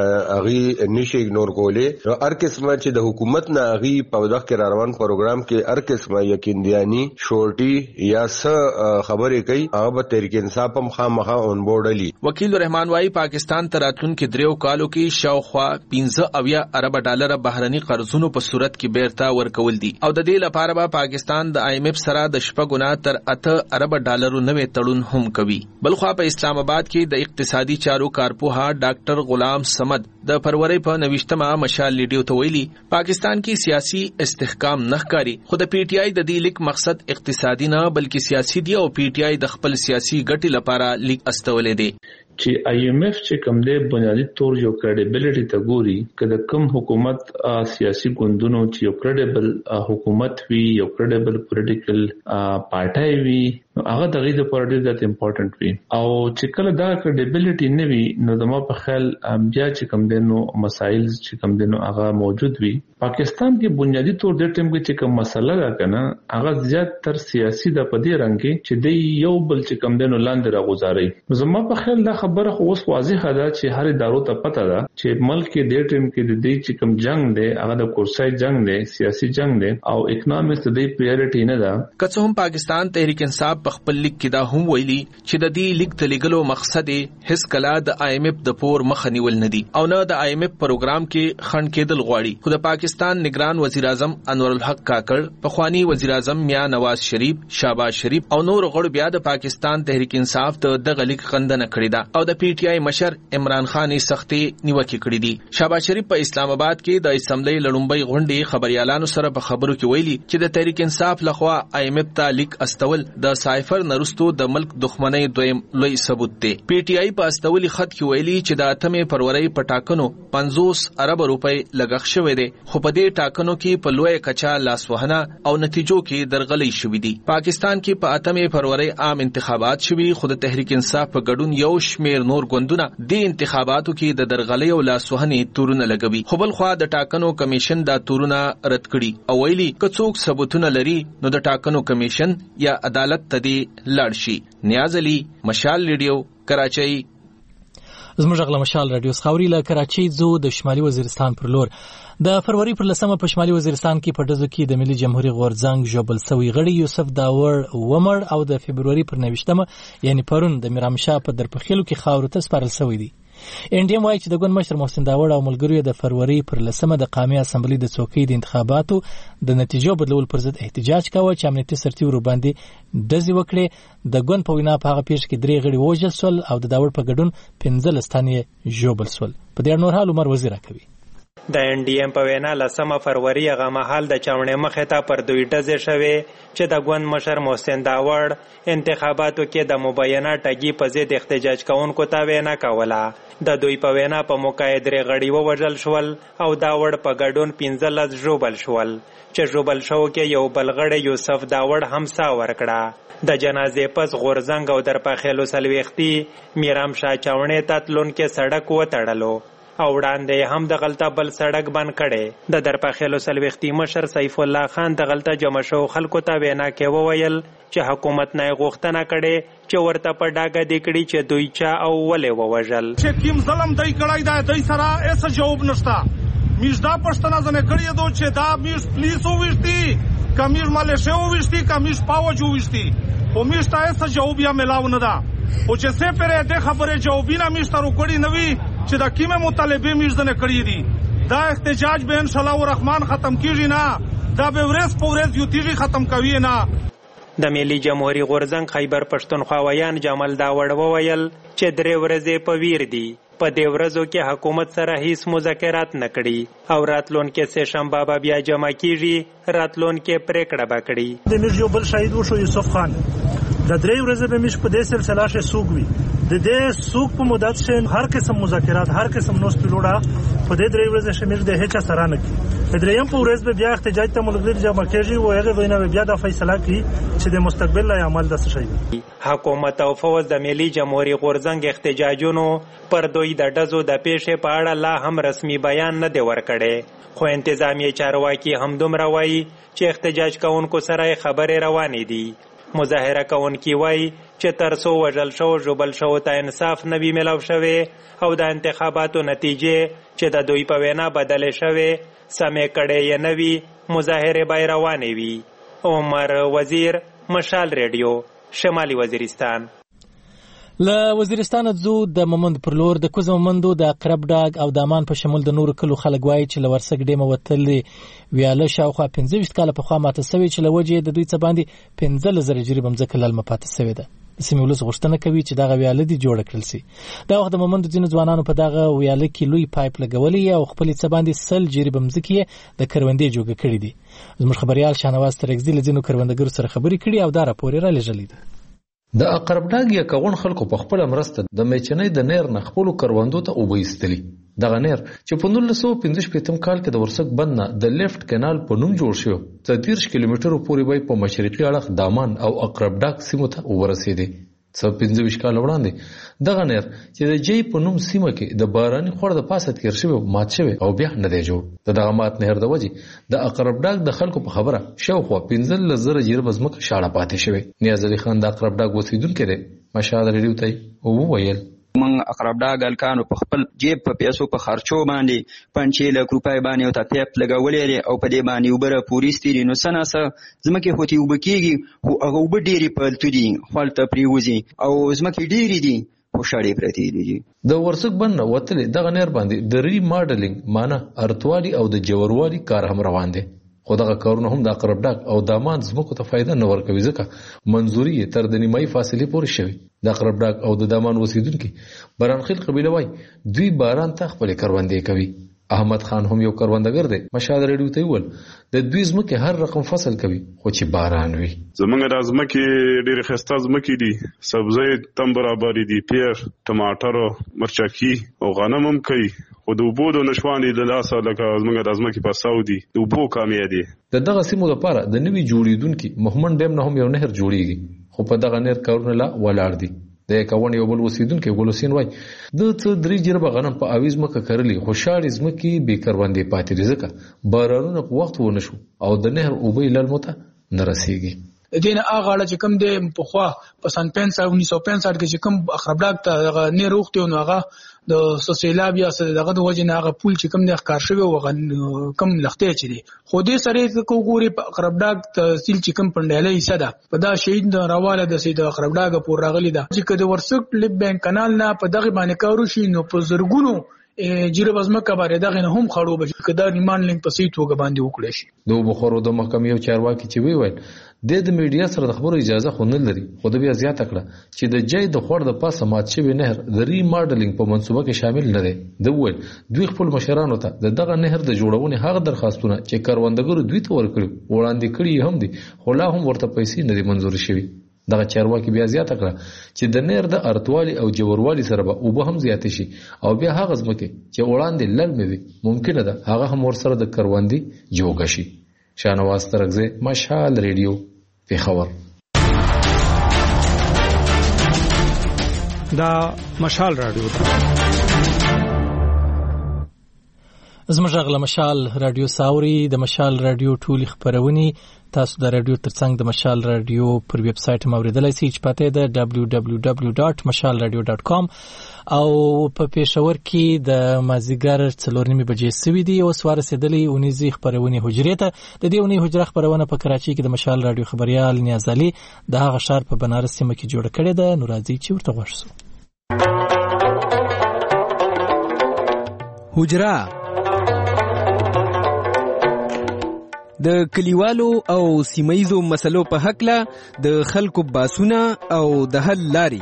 هغه نشي اګنور کولې هر قسمه چې د حکومت نه غي په دغه کې روان پروګرام کې هر قسمه یقیندیانی شورټي یا س خبرې کوي هغه به تحریک انصاف هم خامخا اون بورډ علی. وکیل الرحمن وايي پاکستان تراتلون کې دریو کالو کې شاوخوا پنځه اویا ارب ډالر بهرني قرضونو په صورت کې بیرته ورکول دي او د دې لپاره به پاکستان د آی ایم ایف سره د شپږ نه تر اته ارب ډالرو نوې تړون هم کوي. بلخوا په اسلام آباد کې د اقتصادي چارو کارپوه ډاکټر غلام سمد د فروری په نوښتمه مشال لیډیو ته ویلي پاکستان کې سیاسي استحکام نه ښکاري خو د پی ټی آی د دې لیک مقصد اقتصادي نه بلکې سیاسي دی او پی ټی آی د خپل سیاسي ګټې لپاره لیک استولې دی. چې آی ایم ایف چې کوم دی بنیادی طور یو کریډیبিলিټی ته ګوري کله کوم حکومت سیاسي ګوندونو چې یو کریډیبل حکومت وي یو کریډیبل پولیټیکل پارټي وي نو هغه دغه د پارټي د امپورټنت وي او چې کله دا کریډیبিলিټی نه وي نو د ما په خیال بیا چې کوم دی نو مسایل چې کوم دی نو هغه موجود وي. پاکستان کې بنیادی طور د ټیم کې چې کوم مسله ده کنه هغه زیات تر سیاسي د پدې رنګ کې چې دی یو بل چې کوم دی نو لاندې راغوزاري. زما په خیال دا خبره خو اوس واضح ده چې هر ادارو ته پته ده چې ملک کې د ټیم کې د دې چې کوم جنگ دی هغه د کورسای جنگ دی سیاسي جنگ دی او اکونومیکس د دې پریورټی نه ده. که څه هم پاکستان تحریک انصاف په خپل لیک کې دا هم ویلي چې د دې لیک ته لګلو مقصد هیڅ کله د آی ایم ایف د پور مخ نیول نه دي او نه د آی ایم ایف پروګرام کې خنډ کېدل غواړي. خو د پاکستان نگران وزیر اعظم انور الحق کاکړ پخوانی وزیر اعظم میا نواز شریف شهباز شریف او نور غړو بیا د پاکستان تحریک انصاف ته دغه لیک خندنه کړې ده او د پی ټی آی مشر عمران خان سختي نیوکه کړې دي. شهباز شریف په اسلام آباد کې د اسمبلی لړومبۍ غونډې خبريالانو سره په خبرو کې ویلي چې د تحریک انصاف لخوا آی ایم ایف ته لیک استول د سایفر نرستو د ملک دښمنۍ دویم لوی ثبوت دی. پی ټی آی په استولي خط کې ویلي چې د اتمې فروری په ټاکنو پنځوس ارب روپۍ لګښ شوی دی خو په دې ټاکنو کې په لوی کچا لاسوهنه او نتیجو کې درغلي شوې دي. پاکستان کې په اتمې فروری عام انتخابات شوي خو د تحریک انصاف په ګډون یو شمیر نور ګوندونه د انتخاباتو کې د درغلي او لاسوهنې تورونه لګوي خو بل خو د ټاکنو کمیشن دا تورونه رد کړي او ویلي که څوک ثبوتونه لري نو د ټاکنو کمیشن یا عدالت ته دی لاړ شي. نیاز علي مشال ریډیو کراچۍ. زموږ غلا مشال رادیو خاوري له کراچۍ زو د شمالي وزیرستان پر لور د فروری پر لسمه په شمالي وزیرستان کې په ډزو کې د ملي جمهوریت غورځنګ ژوبل سوی غړي یوسف داور ومړ او د فبرवरी پر نوښتمه یعنی پرون د میرامشاه په درپخیلو کې خاورو ته سپارل سوی دی. انډیم وايي چې د ګوند مشر محسن داوړ او ملګریو د فروری پر لسمه د قومي اسمبلی د څوکۍ د انتخاباتو د نتیجو بدلول پر ضد احتجاج کاوه چې امنیتي سرتیورو باندې ډزې وکړې. د ګوند په وینا په هغه پیښه کې درې غړي وژل سول او د داوړ په ګډون پنځلس تنې ژوبل سول. په دې نور حال عمر وزیر کوي. د ان ډي ام په وینا لسمه فروری هغه مهال د چاونې مخې ته پر دوی ډزې شوې چې د ګوند مشر محسن داوړ انتخاباتو کې د مبینه ټګي په ضد احتجاج کوونکو ته وینا کوله. د دوی په وینا په موقع درې غړي ووژل شول او داوړ په ګډون پنځلس ژوبل شول چې ژوبل شو کې یو بل غړی یوسف داوړ هم سا ورکړه. د جنازې پس غورځنګ او درپخیلو څلوېښتي میرامشاه چاونې ته تلونکي سړک وتړلو او وړاندې هم د غلطه بل سړک بند کړي. د درپخیلو څلوېښتي مشر سیف الله خان د غلطه جمع شو خلکو ته وینا کې وویل چې حکومت نه غوښتنه کړي چې ورته په ډاګه دې کړي چې دوی چا او ولې ووژل. چې کوم ظلم دوی کړی دی دوی سره هیڅ جواب نشته. میږ دا پوښتنه ځنې کړې ده چې دا میږ پولیس وویشتي که میږ ملیشه وویشتي که میږ فوج وویشتي خو میږ ته هیڅ جواب یا میلاو نه ده. او چې څه پرې دې خبرې جوابونه میږ ته وکړي نه وي چې دا کومه مطالبه میږ ځنې کړې دي. دا احتجاج به ان شاء الله الرحمن ختم کیږي نه، دا به ورځ په ورځ یو تیږي ختم کوي نه. د ملي جمهوریت غورځنګ خیبر پښتونخوا ویان جمال داوړ وویل چې درې ورځې په ویر دي. په دې ورځو کې حکومت سره هیڅ مذاکرات نه کړي او راتلونکي سه شنبه به بیا جمع کیږي، راتلونکي پریکړه به کړي. د میرجو بل شهید وشو یوسف خان د درې ورځې به مش په دې سلسله شه سوق وي د دې سوق په مدت شه هر قسم مذاکرات هر قسم نوس پیلوړه په دې درې ورځې شه مش د هیڅ سره نه کی. د درېیم په ورځ به بیا احتجاج ته ملګری جمع کیږي او هغه وینا بیا د فیصله کی چې د مستقبل لای عمل د شي. حکومت او فوج د ملي جمهوریت غورځنګ احتجاجونو پر دوی د ډزو د پیښې په اړه لا هم رسمي بیان نه دی ورکړی، خو انتظامی چارواکي هم دومره وایي چې احتجاج کوونکو سره خبرې روانې دي. مظاهره کوونکي وایي چې تر څو وژل شو ژوبل شو ته انصاف نه وي میلاو شوی او د انتخاباتو نتیجې چې د دوی په وینا بدلې شوې سمې کړې یې نه وي مظاهرې به روانې وي. عمر وزیر، مشال ریډیو، شمالي وزیرستان. له وزیرستان ځو د مومند پر لور د کوزه مومندو د اقرب ډاګ او د امان په شمول د نورو کلو خلک وایي چې له ورسک ډیمه وتلې ویاله شاوخوا پنځه ویشت کاله پخوا ماته سوې چې له وجې د دوی څه باندې پنځلس زره جریب مځکه للمه پاتې سوې ده. د سیمې ولس غوښتنه کوي چې دغه ویاله دې جوړه کړل سي. دا وخت د مومندو ځینو ځوانانو په دغه ویاله کې لوی پایپ لګولی او خپلې څه باندې سل جریب مځکې د کروندې جوړه کړې دي. زموږ خبريال شاهنواز ترکزي له ځینو کروندګرو سره خبرې کړي او دا راپور یې رالېږلی دی. د اقرب ډاګ یا کغون خلکو په خپل مرسته د میچنۍ د نیر نه خپل کروندو ته اوبه ایستلي. دغه نیر چې په نولس سوه پنځه شپېتم کال کې د ورسک بند نه د لیفت کینال په نوم جوړ شو څه دېرش کیلومترو پورې به په مشرقي اړخ دامان او اقرب ډاګ سیمو ته ورسېدي. څه پنځه ویشت کاله وړاندې دغه نیر چې د جې په نوم سیمه کې د باراني خور د پاسه تیر شوی مات شوی او بیا نه دی جوړ. د دغه مات نهر د وجې د اقرب ډاګ د خلکو په خبره شاوخوا پنځلس زره جریب ځمکه شاړه پاتې شوی. نیاز علي خان د اقرب ډاګ اوسیدونکی دی، مشال ریډیو ته وویل من اقرب ډاګ الکانو په خپل جیب په پیسو په خرچو باندې پنځه لک روپۍ باندې او ته پیپ لګولې او په دې باندې وبره پوریستي نو سناسه زمکه هوتي وبکیږي خو هغه وب ډېری پلتو دي خپل ته پریوزي او زمکه ډېری دي خو شاړې پرتی دي. د ورسک بند وتلې دغه نیر باندې د ری ماډلینګ معنی ارتوالي او د جوړوالي کار هم روان دي. خو دغه کارونه هم د اقرب ډاګ او دامان زمکو ته فایده نه ورکوي ځکه منظوري یې تر د نیمایي فاصلې پورې شوی. د اقرب ډاګ او د دامان اوسیدونکي برانخیل قبیله وایي دوی باران ته خپلې کروندې کوي. احمد خان هم یو کروندګر دی، مشال ریډیو ته وویل د دوی ځمکې هر رقم فصل کوي خو چې باران وي. زمونږ د ځمکې ډېرې ښایسته ځمکې دي، سبزۍ تم برابرې دي، پیر، ټماټر، مرچکي او غنم هم کوي خو د اوبو د نشوانې د لاسه لکه زمونږ د ځمکې په ساو دي د اوبو کامې دي. د دغه سیمو لپاره د نوي جوړېدونکي مهمن ډیم نه هم یو نهر جوړیږي خو په دغه نهر کارونه لا ولاړ دي. د یکاون یو بل اوسیدونکی ګل حسین وایي د څه درې جریبه غنم په اویز ځمکه کرلي خو شاړې ځمکې بې کروندې پاتې دي ځکه بارانونه په وخت ونه شو او د نهر اوبه یې للمو ته نه رسېږي. دین هغه اړه چې کوم د په خوا په سن پنځه انیس سو پنځه کې چې کوم اخربلاک ته نه روغته نو هغه د سوسیلاب یا دغه د وجه نه هغه پول چې کوم د ښکار شوی او کم لخته چي دي خو دې سره کو ګوري په اخربلاک تحصیل چې کوم پندلې حصہ ده په دا شهید راواله د سید اخربلاک پور راغلی ده چې کده ورسک لب بانک کانال نه په دغه باندې کارو شي نو په زرګونو جیره بزمکه باندې دغه نه هم خړو به کدا ریمان لینک په سیټ وګ باندې وکړي شي د بخارو د محکمې او چارواکي چې وی وایي د د میډیا سره د خبرو اجازه خو نه لري خو د بیا زیاته کړه چې د جای د خور د پاسه مات شوی نهر د ری ماډلینګ په منصوبه کې شامل نه دی د ویل دوی خپل مشرانو ته د دغه نهر د جوړونې هغه درخواستونه چې کاروندګرو دوی ته ورکړي وړاندې کړي هم دي خو لا هم ورته پیسې نه دي منزور شوي دغه چارواکي بیا زیاته کړه چې د نهر د ارتوالي او جوړوالي سره به اوبه هم زیات شي او بیا هغه ځمکه چې وړاندې لړمې وي ممکنه ده هغه هم ورسره د کروندې جوړ شي. شانواز ترغزه مشال ریډیو پیښور. دا مشال رادیو زموږ غل مشال رادیو ساوري د مشال رادیو ټولي خبرونی تاسو د رادیو ترڅنګ د مشال رادیو پر ویب سټ موریدلای شئ چې پته ده دبليو دبليو دبليو ډاټ مشال رادیو ډاټ کام او په پېښور کې د مازیګر څلور نیمه بجې سوي دي او سوار رسیدلې اونیزي خبرونه حجرې ته د دې اونۍ حجره خبرونه په کراچي کې د مشال رادیو خبريال نیاز علي د هغه شهر په بنارس سیمه کې جوړ کړی ده نو راځي چې ورته ورسو. حجره د کلیوالو او سیمایزو مسلو په حق له د خلکو باسونه او د حل لاري.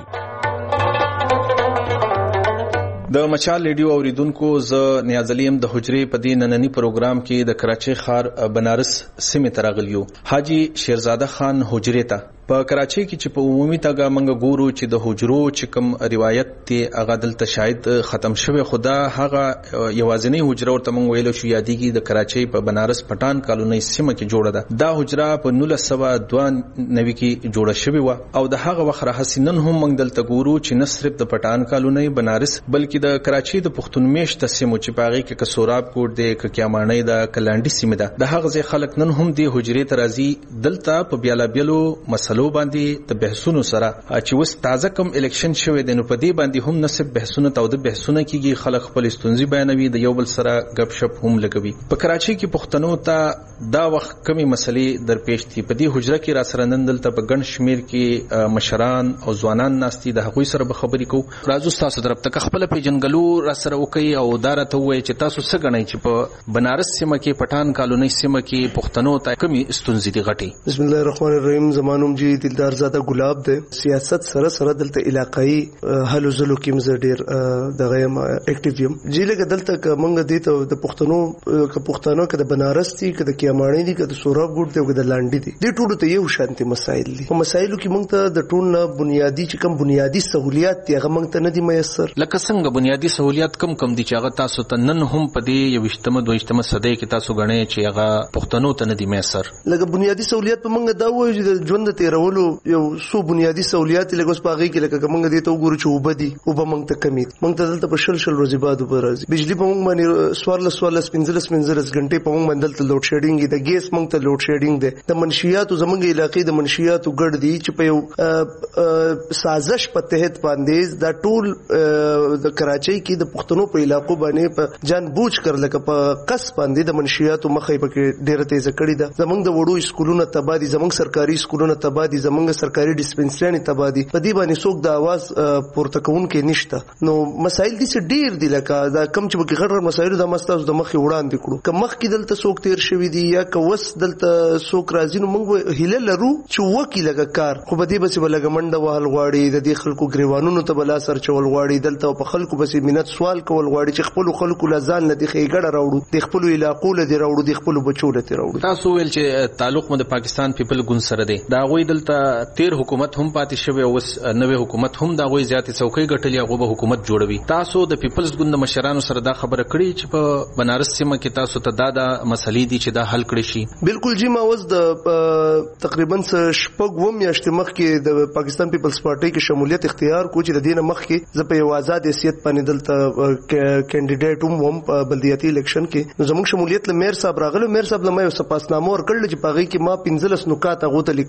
د مشال ریډیو اوریدونکو ز نیازلیم د حجرې په دې نننی پروګرام کې د کراچي ښار بنارس سیمه ترغلیو حاجی شیرزاده خان حجرې ته په کراچي کې چې په عمومي توګه منګه ګورو چې د حجرو چې کوم روایت ته هغه دلته شاید ختم شوی خدا هغه یوازینی حجره ورته مونږ ویلو شو یادېږي د کراچي په بنارس پټان کالونی سیمه کې جوړه ده دا حجره په نولس سوه دوه نوي کې جوړه شوی و او د هغه وخت راهسینن هم مونږ دلته ګورو چې نه صرف د پټان کالونی بنارس بلکې د کراچي د پښتون میشت سیمو چې باغی کې کسوراب کوټ دی ککیامانی دا کلانډي سیمه ده د هغه ځای خلک نن هم دی حجرې ترازی دلته په بیالا بیلو مسلو باندې د بحثونو سره چې وس تازه کم الیکشن شوی دی نو په دې باندې هم نسب بحثونه تو د بحثونه کیږي خلک خپل استونزي بیانوي د یو بل سره غب شپ هم لګوي په کراچي کې پښتنو ته دا وخت کمی مسلې درپېښ دي په دې حجره کې را سره نن دلته په ګڼ شمیر کې مشران او ځوانان ناستي د هغوی سره به خبرې کوو راځو تاسو طرف ته خپل پیجنګلو را سره وکي او دارته وای چې تاسو څه غنئ چې په بنارس سیمه کې پټان کالونی سیمه کې پښتنو ته کمی استونزي دي غټي. بسم الله الرحمن الرحیم. زمانوم جی دلدار زاده ګلاب ده سیاست سره سره دلته علاقائی حل زلو کې مزه ډیر دغه اکټیو یم جی لګ دلته کومه دي ته د پښتنو ک پښتنو ک د بنارس دي ک د کیامانی دي ک د سوراب ګډ دي ک د لانډي دي د ټولو ته یو شانتي مسایل دي په مسایلو کې موږ ته د ټول نه بنیادی چې کوم بنیادی سہولیات دي هغه موږ ته نه دي میسر لکه څنګه بنیادی سہولیات کم کم دي چې هغه تاسو ته نن هم په دې یو اجتماع دوه اجتماع صدې کې تاسو غنئ چې هغه پښتنو ته نه دي میسر لکه بنیادی سہولیات په موږ دا وایي چې د ژوند تیرولو یو سو بنیادی سہولیات لکه اوس پاغي کې لکه موږ دې ته وګورو چې وبدي وب موږ ته کمی موږ ته دلته په شل شل ورځې بعد وب راځي بجلی په موږ باندې سوار سوار پنځلس پنځلس غنټې په موږ باندې دلته لوډ شیډینګ د ګیس موږ ته لوډ شیډینګ ده د منشیاتو زمونږ علاقې د منشیاتو ګډ دي چې په یو سازش په تحت باندې دا ټول د کراچۍ کې د پښتنو په علاقو باندې په جان بوج کړل لکه په قص باندې د منشیاتو مخې پکې ډیره تیز کړی ده زمونږ د وړو سکولونو تبادی زمونږ سرکاري سکولونو تبادی زمونږ سرکاري ډیسپنسریانې تبادی په دې باندې څوک د आवाज پورته کوونکې نشته نو مسایل دي چې ډیر دي لکه دا کم چې بګی غړ مسایل د مستاز د مخې وړاندې کړو که مخ کې دلته څوک تیر شوی دي یا که وس دلته څوک راځي نو موږ هیله لرو چې وکی لګه کار خو به دې بس ولګ منډه وهل غواړي د دې خلکو غریوانونو ته بلا سر چول غواړي دلته په خلکو بس مينت سوال کول غواړي چې خپل خلکو لزان لدی خېګړه راوړو د خپل علاقو لدی راوړو د خپل بچو لدی راوړو تاسو ویل چې تعلق مو د پاکستان پیپل ګوند سره دی دا غوي دلته تیر حکومت هم پاتې شوی او نوې حکومت هم دا غوي زیاتې څوکۍ ګټلې هغه به حکومت جوړوي تاسو د پیپلز ګوند مشرانو سره دا خبره کړې چې په بنارس سیمه کې تاسو ته دا د مسلې دي چې دا حل کړی شي بالکل جی ما وز د تقریبا شپږ و میاشتې مخکې د پاکستان پیپلز پارټي کې شمولیت اختیار کو چې د دینه مخکې زه په یو آزاد حیثیت باندې دلته کینډیډیټ هم په بلدیاتي الیکشن کې نو زموږ شمولیت له میر صاحب راغله میر صاحب له ما یو سپاسنامه ورکړل چې پاغي کې ما پنځلس نکات غوته لیکل پاغي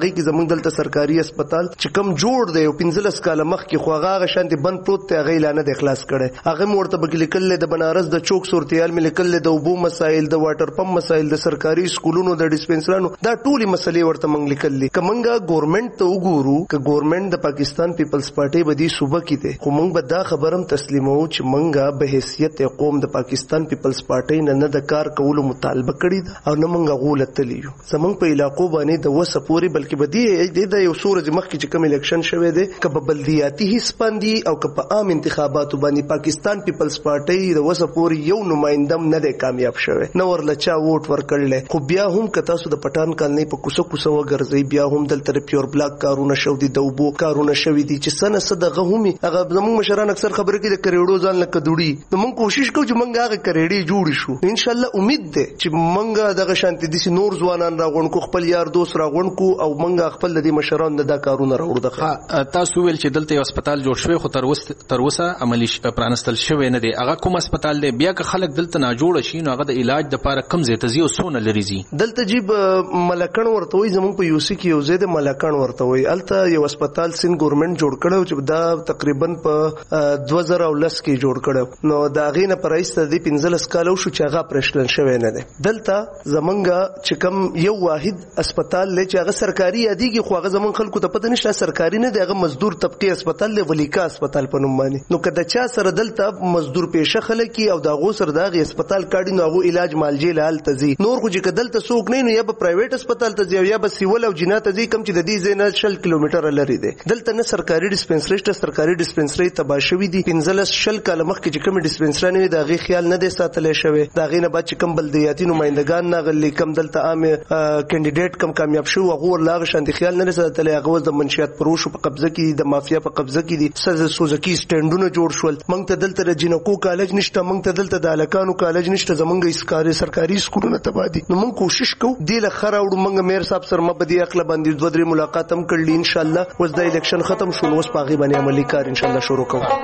پاغي کې زمونږ دلته سرکاري هسپتال چې کم جوړ دی او پنځلس کاله مخکې خو هغه شانتي بند پروت دی، هغه اعلان د اخلاص کړي. هغه مرته به لیکل د بنارس د چوک صورتحال مې لیکل د اوبو مسایل، د واټر پمپ مسایل، د سرکاري سکولونو د ډیسپنسرانو، دا ټولي مسلې ورته مونږ لیکل دي. کمنګا ګورنمنت ته وګورو ک ګورنمنت د پاکستان پیپلز پارټي بدی صوبه کې ده، خو مونږ به دا خبرم تسلیمو چې مونږه به حیثیت قوم د پاکستان پیپلز پارټي نه نه د کار کولو مطالبه کړې ده او نه مونږه غولتلیو. زمونږ په علاقو باندې د وسه پوری بلکې بدی د یو سورج مخکې چې کوم الیکشن شوه ده ک په بلدیاتي حص باندې او ک په عام انتخاباتو باندې پاکستان پیپلز پارټي د وسه پوری یو نمائندم نه ده کامیاب شوه، نه ورلچا ووټ ورکړل. خو بیا هم ک تاسو د پټان کالنۍ په کوڅه کوڅه وګرځي، بیا هم دلته پیور بلاک کارونه شو دي، د اوبو کارونه شوي دي چې سنه صدغه همي هغه زموږ مشران اکثر خبره کوي د کریډو ځان لکه دوړي. نو موږ کوشش کوو چې موږ هغه کریډي جوړ شو. ان شاء الله امید ده چې موږ دغه شانتي دي نور ځوانان راغون کو، خپل یار دوست راغون کو او موږ خپل د مشران د کارونه راوړو. دغه تاسو ویل چې دلته یو هسپتال جوړ شوی خو تر اوسه تر اوسه عملی پرانستل شوی نه دی. هغه کوم هسپتال دی؟ بیا که خلک دلته نه جوړ شي نو هغه د علاج د لپاره کم زیات زی او سونه لري زی دلته جیب ملکن ورته وي، زموږ په یوسی کې یو زید ملکن ورته وي. الته یو هسپتال سین ګورنمنت جوړ کړو چې دا تقریبا په دوه زره ولس کې جوړ کړو. نو دا غینه پرایسته دی پنځلس کال شو چې هغه پرشلن شوی نه دی. دلته زمونږ چې کم یو واحد هسپتال لې چې هغه سرکاري یادېږي، خو هغه زمون خلکو ته پته نشته سرکاري نه دی، هغه مزدور طبقه هسپتال دی، ولیکا هسپتال په نوم باندې. نو کله چا سره دلته مزدور پیشه خلک او دا غو سره دا غي هسپتال کاډي نو هغه علاج مالجی لال تزي. نور خو چې دلته څوک نه نو یا په پرایویټ هسپتال ته ځي یا به سیول او جنات ته ځي، کم چې د دې زینه شل کیلومتره لري دی. دلته نه سرکاري ډیسپنسری شته، سرکاري ډیسپنسری تبا شوی دي. پنځلس شل کاله مخکې چې کوم ډیسپنسری نه دا غي خیال نه دی ساتل شوی. دا غي نه بعد چې کم بلدیاتي نمائندگان نه غلي کم دلته عام کینډیډیټ کم کامیاب شو هغه لاغ شاندي خیال نه ساتل. هغه د منشيات پروش په قبضه کې، د مافیا په قبضه کې دي. سز سوزکی سټینډونه جوړ شول. مونږ ته دلته د جنکو کالج نشته، مونږ ته دلته د الکانو کالج نشته، زمونږ اسکاري سرکاري سکولونه تبادي. نو مونږ کوشش کوو د لخر او مونږ میر صاحب سره مبدي اخله باندې دوه درې ملاقات هم کړل. ان شاء الله وز د الیکشن ختم شول، اوس پاغي باندې عملی کار ان شاء الله شروع کوو.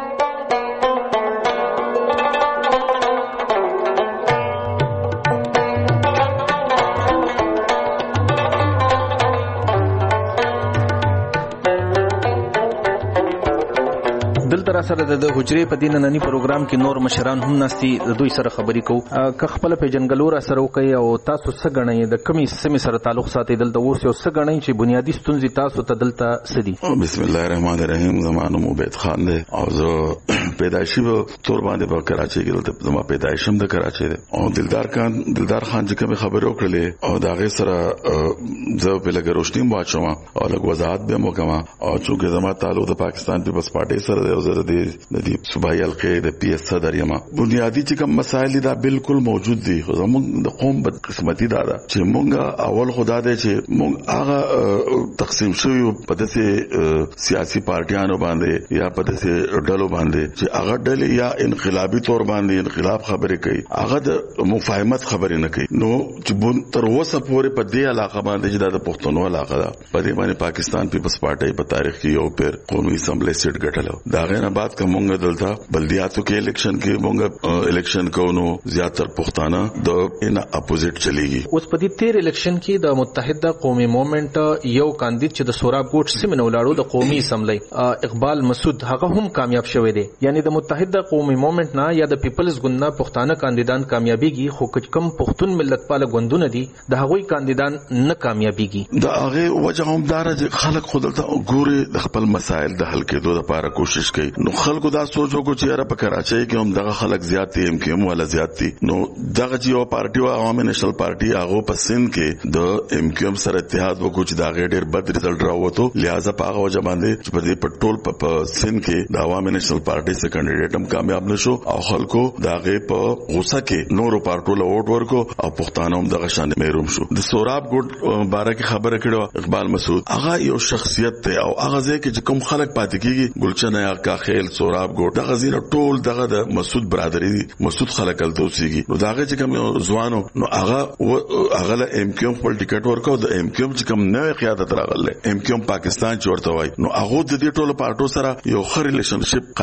دلته سره د حجرې په دین نننی پروګرام کې نور مشران هم ناستي، د دوی سره خبرې کوو. که خپل په جنګلور سره وکي او تاسو څه غنئ د کمی سیمه سره تعلق ساتي دلته اوس یو څه غنئ چې بنیادی ستونزې تاسو ته دلته سدي؟ بسم الله الرحمن الرحیم. زمانو عبید خان دی او زه پیدایشي په تور باندې په کراچۍ کې دلته زما پیدایشم د کراچۍ دی او دلدار خان دلدار خان چې کوم خبرې وکړلې او دا غي سره زه په لګ روشنی واچوم او لګ وضاحت به مو کوم. او چې زما تعلق د پاکستان پیپلز پارټي سره دی او زه د دې صوبایي حلقې د پی اس صدر یم. بنیادی چې کوم مسایل دا بالکل موجود دي، خو زموږ د قوم بد قسمتي دا ده چې مونږ اول خدا دې چې مونږ هغه تقسیم شوی په داسې سیاسي پارټیانو باندې یا په داسې ډلو باندې چې هغه ډلې یا انقلابي تور باندې انقلاب خبرې کوي، هغه د مفاهمت خبرې نه کوي. نو چې تر اوسه پورې په دې علاقه باندې چې د پښتنو علاقه ده په دې باندې پاکستان پیپلز پارټي په تاریخ کې یو پیر قومي اسمبلی سیټ ګټلو. دا غیر بعد که مونږ دلته بلدیاتو کې الیکشن کې مونږ الیکشن کوو زیاتر پښتانه د ان اپوزیټ چلیږي. اوس په دې تیر الیکشن کې د متحده قومي موومېنټ یو کاندید چې د سوراب ګوټ سیمه ولاړو د قومي اسمبلی اقبال مسعود هغه هم کامیاب شوی دی. یعنی د متحده قومي موومېنټ نه یا د پیپلز ګوند نه پښتانه کاندیدان کامیابیږي، خو کم پښتون ملت پاله ګوندونه دي د هغوی کاندیدان نه کامیابیږي. دا هغه وجه هم دار چې خلک خودلته ګوري د خپل مسایل د حل کېدو لپاره کوشش کوي. نو خلکو دا سوچ وکړو چې یاره په کراچۍ کې هم دغه خلک زیات دي، ایم کیو ایم والا زیات دي. نو دغه چې یو پارټي و عوامي نېشنل پارټي هغه په سند کې د ایم کیو ایم سره اتحاد وکړو چې دا غیر ډېر بد ریزلټ راووتو. لہذا په هغه وجه باندې چې په دې په ټول په سند کې د عوامي نېشنل پارټي څخه کینډیډیټ هم کامیاب نشو او خلکو دا غي په غوسه کې نورو پارټو له ووټ ورکو او پښتانه هم دغه شان محروم شو. د سوراب ګوټ باره کې خبره کړو اقبال مسعود هغه یو شخصیت ته او هغه ځکه چې کوم خلک پاتې کیږي ګلچن یا کا خیل سوراب ګوټ دغه زیره ټول دغه د مسعود برادری دي، مسعود خلک ال توسيږي. نو داغه چې کوم ځوانو نو هغه هغه له ایم کیو ایم خپل ټیکټ ورکو، د ایم کیو ایم چې کوم نوې قیادت راغله ایم کیو ایم پاکستان چورته وای نو هغه د دې ټولو پارټو سره یو ښه ریلیشنشپ قائم کړی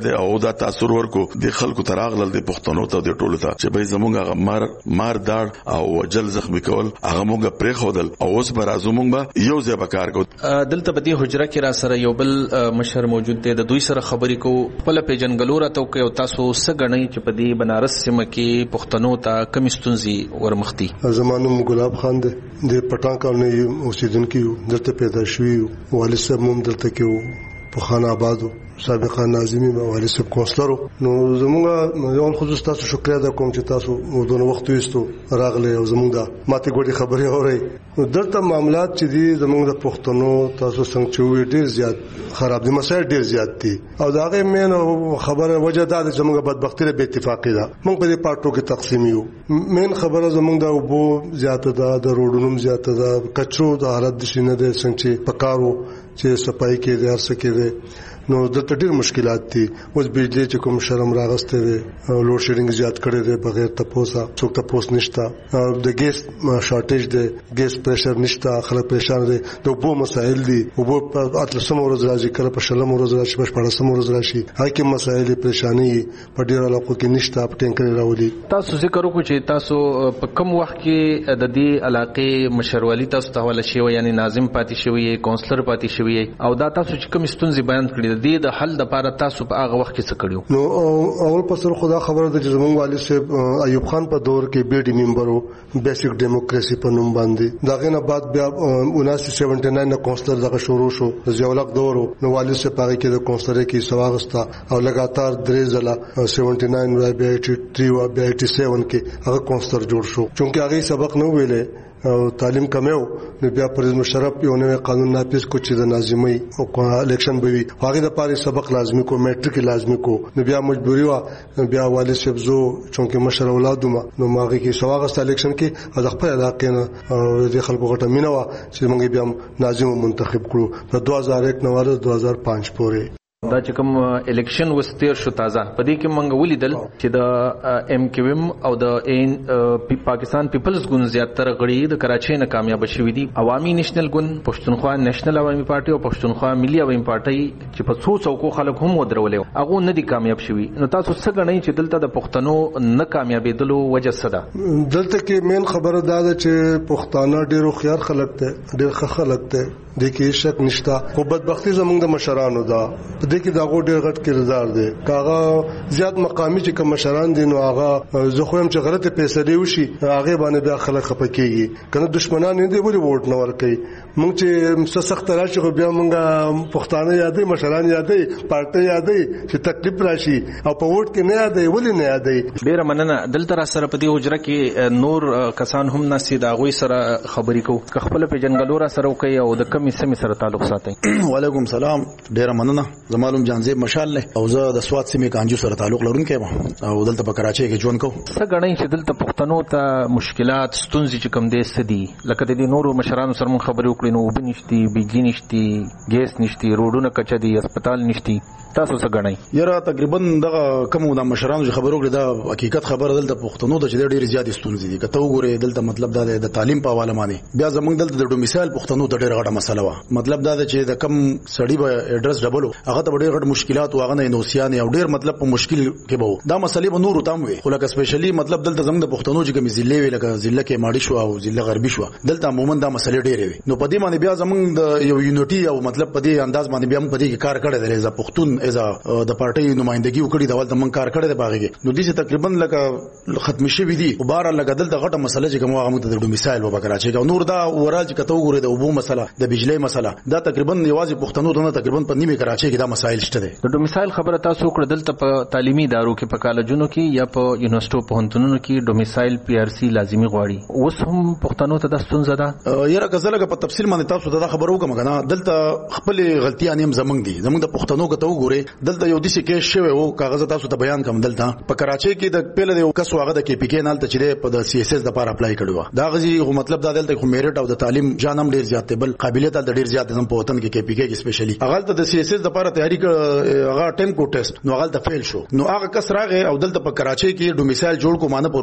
دی او دا تاثیر ورکو د خلکو تراغل د پښتنو ته د ټولو ته چې به زمونږ هغه مار مار داړ او وجل زخمی کول هغه مونږ پرې خودل او اوس به راځو مونږ یو ځای به کار کوو. دلته په دې حجره کې را سره یو بل مشر موجود دی، د دوی سره خبرې کوو. خپل پیژنګلو راته کوي او تاسو څه غنئ چې په دې بنارس سیمه کې پښتنو ته کم ستونزې ورمختی؟ زمانو ګلاب خان دی د پټان کالونی اوسیدونکو یو، دلته پیدا شوی یو. والد صاحب هم دلته کې په خان آبادو سابقا ناظمي والد صاحب کونسلرو. نو زمونږ یو خصوص تاسو شکریا ده کوم چې تاسو دونه وخت وستو راغله او زمونږ د ماته ګوډي خبرې اوري. نو دلته معاملات چې دي زمونږ د پښتنو تاسو څنګه چې ډیر زیات خراب دي، مسایل ډیر زیات دي او دا غي مین خبره وجه ده چې زمونږ بدبختی له اتفاقی ده. موږ په دې پارټو کې تقسیم یو. مین خبره زمونږ د وبو زیات ده، د روډونو زیات ده، کچرو د حالت د شینه ده څنګه چې پکارو چې صفای کې دي هر څه کې دي. نو د ډېر مشکلات دي. اوس بجلی چې کوم شرم راغسته دي، لوډ شیډینګ زیات کړي دي بغیر تپوسه، څوک تپوس نشته، د ګیس شارټیج دي، ګیس پریشر نشته، خلک پریشان دي. د وبو مسائل دي، وبو په اتلسم ورځ راځي، کله په شلم ورځ راشي، په شپږم ورځ راشي. هغه کې مسائل پریشانی په ډېر علاقو کې نشته، په ټینکر راولي. تاسو ذکر وکړو چې تاسو په کوم وخت کې د دې علاقې مشروالی تاسو ته حواله شوی، یعنی ناظم پاتې شوی، کونسلر پاتې شوی، او دا تاسو چې کوم ستونزې بیان کړې د دې د حل لپاره تاسو په هغه وخت کې څه کړیو؟ نو اول پسر خدا خبره ده چې زمونږ والد صاحب ایوب خان په دور کې بیډي ممبر وو بیسیک ډیموکراسي په نوم باندې. دا غنه بعد بیا انیس سو سیونټی ناین د کونسلر دغه شروع شو، ضیاءالحق دور. نو والد صاحب هغه کې د کونسلر کې سواغستا او لګاتار درې ځله سیونټی ناین بیا ایټي تھری او بیا ایټي سیون کې هغه کونسلر جوړ شو. چونکه هغه سبق نه ویلې او تعلیم کمیو، نو بیا پرز مشرف یو نوې قانون نافذ کو چې د ناظمي او الیکشن به وي، هغه د پاره سبق لازمي کو، میټریک لازمي کو. نو بیا مجبوری وا بیا والد صاحب زو چونکه مشر اولادوما نو ماغه کې سواغست الیکشن کې د خپل علاقې نه د خلکو غټه مینه وا چې موږ بیا ناظم منتخب کړو د دوه هزار یک نه ور دوه هزار پنځ پورې. دا چې کوم الیکشن وستیر شو تازه، په دې کې موږ ولیدل چې د ایم کیو ایم او د ان پاکستان پیپلز ګوند زیاتره غړي د کراچۍ نه کامیاب شوي دي. عوامي نېشنل ګوند، پښتونخوا نېشنل عوامي پارټي او پښتونخوا ملي عوامي پارټي چې په څو څوکو خلک هم ودرولې هغه نه دي کامیاب شوي. نو تاسو څه غنئ چې دلته د پښتنو نه کامیابېدلو وجه څه ده؟ دلته کې مین خبره دا ده چې پښتانه ډېر خيار خلک دي، ډېر ښه خلک دي، د کې شک نشته. خو بدبختی زمونږ د مشرانو ده، په دې کې دا غو ډېر غټ کردار دی. کاغه زیات مقامی چې کوم مشران دي نو هغه زه خو هم چې غلطه فیصله وشي هغه باندې بیا خلک خپکیږي، کنه دشمنان نه دی ولی ووټ نه ورکي. مونږ چې سخت راشي خو بیا مونږه پښتانه یادې، مشران یادې، پارټي یادې چې تکلیف راشي او په ووټ کې نه یادې ولی نه یادې. ډېر مننه. دلته را سره په دې حجره کې نور کسان هم ناسي، دا غوي سره خبرې کوو. که خپل پیژنګلو را سره کوي او د کم سیمې سره تعلق ساتي. وعلیکم سلام. ډیر مننه. زمالوم جانزیب مشال له او زه د سواد سیمې کانجو سره تعلق لرونکی یم او دلته په کراچۍ کې ژوند کوم. څه غنئ چې دلته پښتنو ته مشکلات ستونزې چې کوم دي سدي، لکه د دې نورو مشرانو سره مون خبرې وکړې نو وب نشتی، بجلی نشتی، ګیس نشتی، روډونه کچا دي، هسپتال نشتی. تاسو څه غنئ؟ یاره تقریبا دغه کوم د مشرانو چې خبرو کړې دا حقیقت خبره دلته پښتنو ته چې ډېر زیات ستونزې دي. کته وګوره دلته مطلب دا د تعلیم په حواله باندې بیا زمونږ دلته د ډومیسایل پښتنو ته ډېر غټه مسله و. مطلب دا چې د کم سړی به اډرس ډبلو هغه ته ډېر غټ مشکلات او هغه نه نوسیان او ډېر مطلب په مشکل کې به دا مسلې به نور تام وي. خو لکه سپیشلی مطلب دلته زمونږ د پښتنو چې کوم ضلع وی لکه ضلع کې ماړی شو او ضلع غربي شو، دلته عموما دا مسلې ډېرې وي. نو په دې باندې بیا زمونږ د یو یونټي او مطلب په دې انداز باندې بیا موږ په دې کې کار کړی دی. ز پښتون از د پارټي نمائندګي وکړي دا ولته موږ کار کړی دی باغې. نو دې تقریبا لکه ختم شوی دي. بهر لکه دلته غټه مسله چې کوم هغه موږ د ډومیسایل و بکراچي او نور دا وراج کته وګوره د وبو مسله، د بجلی مسله، دا تقریبا یوازې پښتنو ته تقریبا په نیمه کراچي کې دا مسایل شته دي. د ډومیسایل خبره تاسو کړه دلته په تعلیمي ادارو کې په کالجونو کې یا په یونیورسيټو پوهنتونونو کې ډومیسایل پی آر سی لازمي غواړي. اوس هم پښتنو ته د ستونزه ده. یاره غزلګه په تفصیل باندې تاسو ته دا خبرو کوم کنه دلته خپل غلطیاں هم زمنګ دي. زمنګ د پښتنو کته وګوره دلته یو دسي کیس شوی او کاغذ تاسو ته بیان کوم. دلته په کراچي کې د پیله د کس واغه د کې پی کې نال ته چیرې په د سی اس اس د لپاره اپلای کړو. دا غزي مطلب دا دلته خو میرټ او د تعلیم جانم ډیر زیات بل قابلیت د ډیر زیات هم په وطن کې کې پی کې سپیشلی هغه ته د سی اس اس د لپاره تیاری کړ، هغه ټیم کو ټیسټ نو هغه ته فیل شو. نو هغه کس راغی او دلته په کراچي کې ډومیسایل جوړ کو مانه په روپو باندې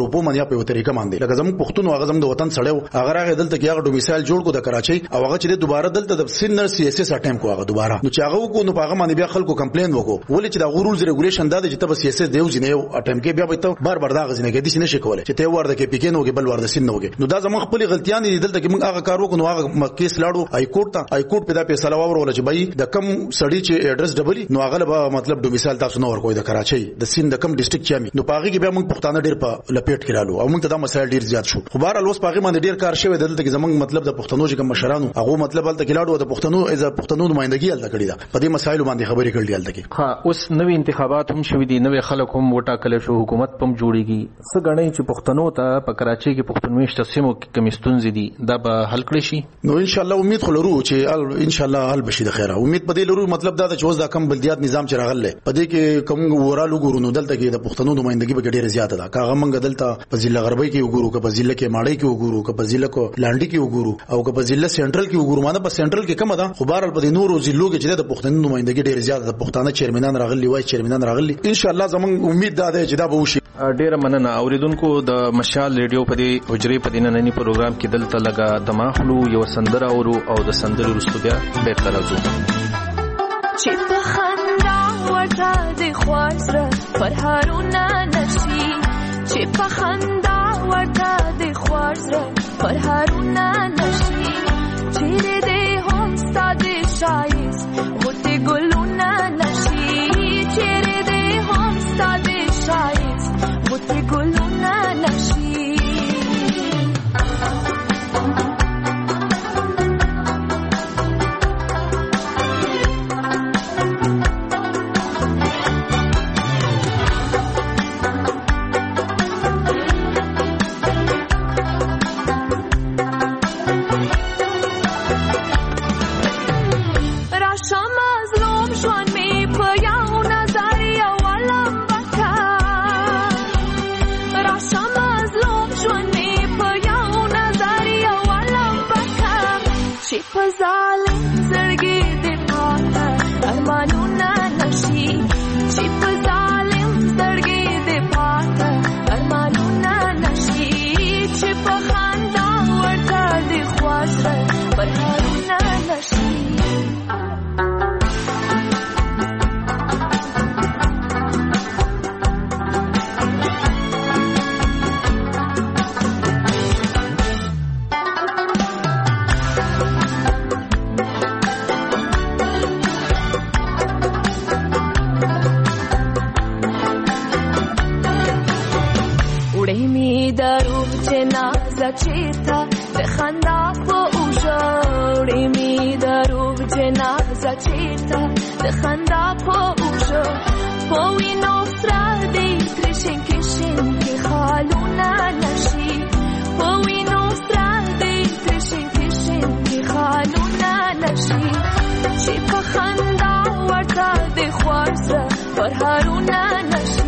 یا په طریقه باندې لکه زموږ پښتون هغه زموږ د وطن سړیو هغه راغی دلته کې هغه ډومیسایل جوړ کو د کراچۍ او هغه چې دوباره دلته د سینر سی اس اس اټیم کو هغه دوباره نو چې هغه کو نو هغه باندې بیا خلکو کمپلین وکړو ولې چې دا رولز ریګولیشن دا چې تب سی اس اس دیو جنیو اټیم کې بیا به ته بار بار دا غزنه کې د سینې شکوله چې ته ورده کې پکې نو کې بل ورده سین نو کې نو دا زموږ خپل غلطیان دي دلته کې موږ هغه کار وکړو هغه کیس لاړو های کورټ ته های کورټ په دا فیصله وورول چې بای د کم سړی چې ایډرس ډبلی نو هغه به مطلب ډومیسایل تاسو نو ورکوي د کراچۍ د سین د کم ډیسټریکټ چامي نو پاغي کې بیا موږ پښتانه ډیر په لپیټ کړالو او موږ ته دا مسایل ډیر زیات شو خو بهر الوس پاغي باندې ډیر کار شوی دلته کې زموږ مطلب د پښتنو چې کوم مشرانو هغه مطلب دلته کې لاړو د پښتنو از پښتنو نمائندګي دلته کړی دا په دې مسایل باندې خبرې کړې دلته کې ها اوس نوې انتخابات هم شوې دي نوې خلک هم وټاکل شو حکومت پم جوړیږي څه غنۍ چې پښتنو ته په کراچۍ کې پښتون میشته سیمو کې کمی ستونزې دي دا به حل کړي شي نو ان شاء الله امید خو لرو چې ان شاء الله حل بشي د خیره امید پدې لرو مطلب دا چې اوس دا کم بلدیات نظام چې راغله پدې کې کوم ورالو ګورو نو دلته کې د پښتنو نمائندګي به ډیره زیاته ده کاغه منګ دلته په ضلع غربي کې وګورو که په ضلع کې ماړی کې وګورو که په ضلع کې لانډي کې وګورو او که په ضلع سنټرل کې وګورو مانه په سنټرل کې کومه ده خو بهر په نورو ضلعو کې چې د پښتنو نمائندګي ډیره زیاته ده پښتانه چیرمنان راغلي وای چیرمنان راغلي ان شاء الله زموږ امید ده چې دا به وشي ډیره مننه اوریدونکو د مشال ریډیو په دې حجرې په دې نننی پروګرام کې دلته لګا دماخلو یو سندره اورو او د سندرې وروسته بیا بیرته راځو چې په خندا ورته د خوازره پر هارونه نشي چې په خندا ورته د خوازره پر هارونه نشي چې دې هم ستاسو شایست غوټه ګلونه نشي چې دې هم ستاسو شایست غوټه ګلونه نشي چیرته د خندا په اوجه می دروغ جنازه چیرته د خندا په اوجه په وینو سره دی ترشن کشن کې خالونه نشي په وینو سره دی ترشن کشن کې خالونه نشي چې په خندا ورته د خوازه پر هارونه نشي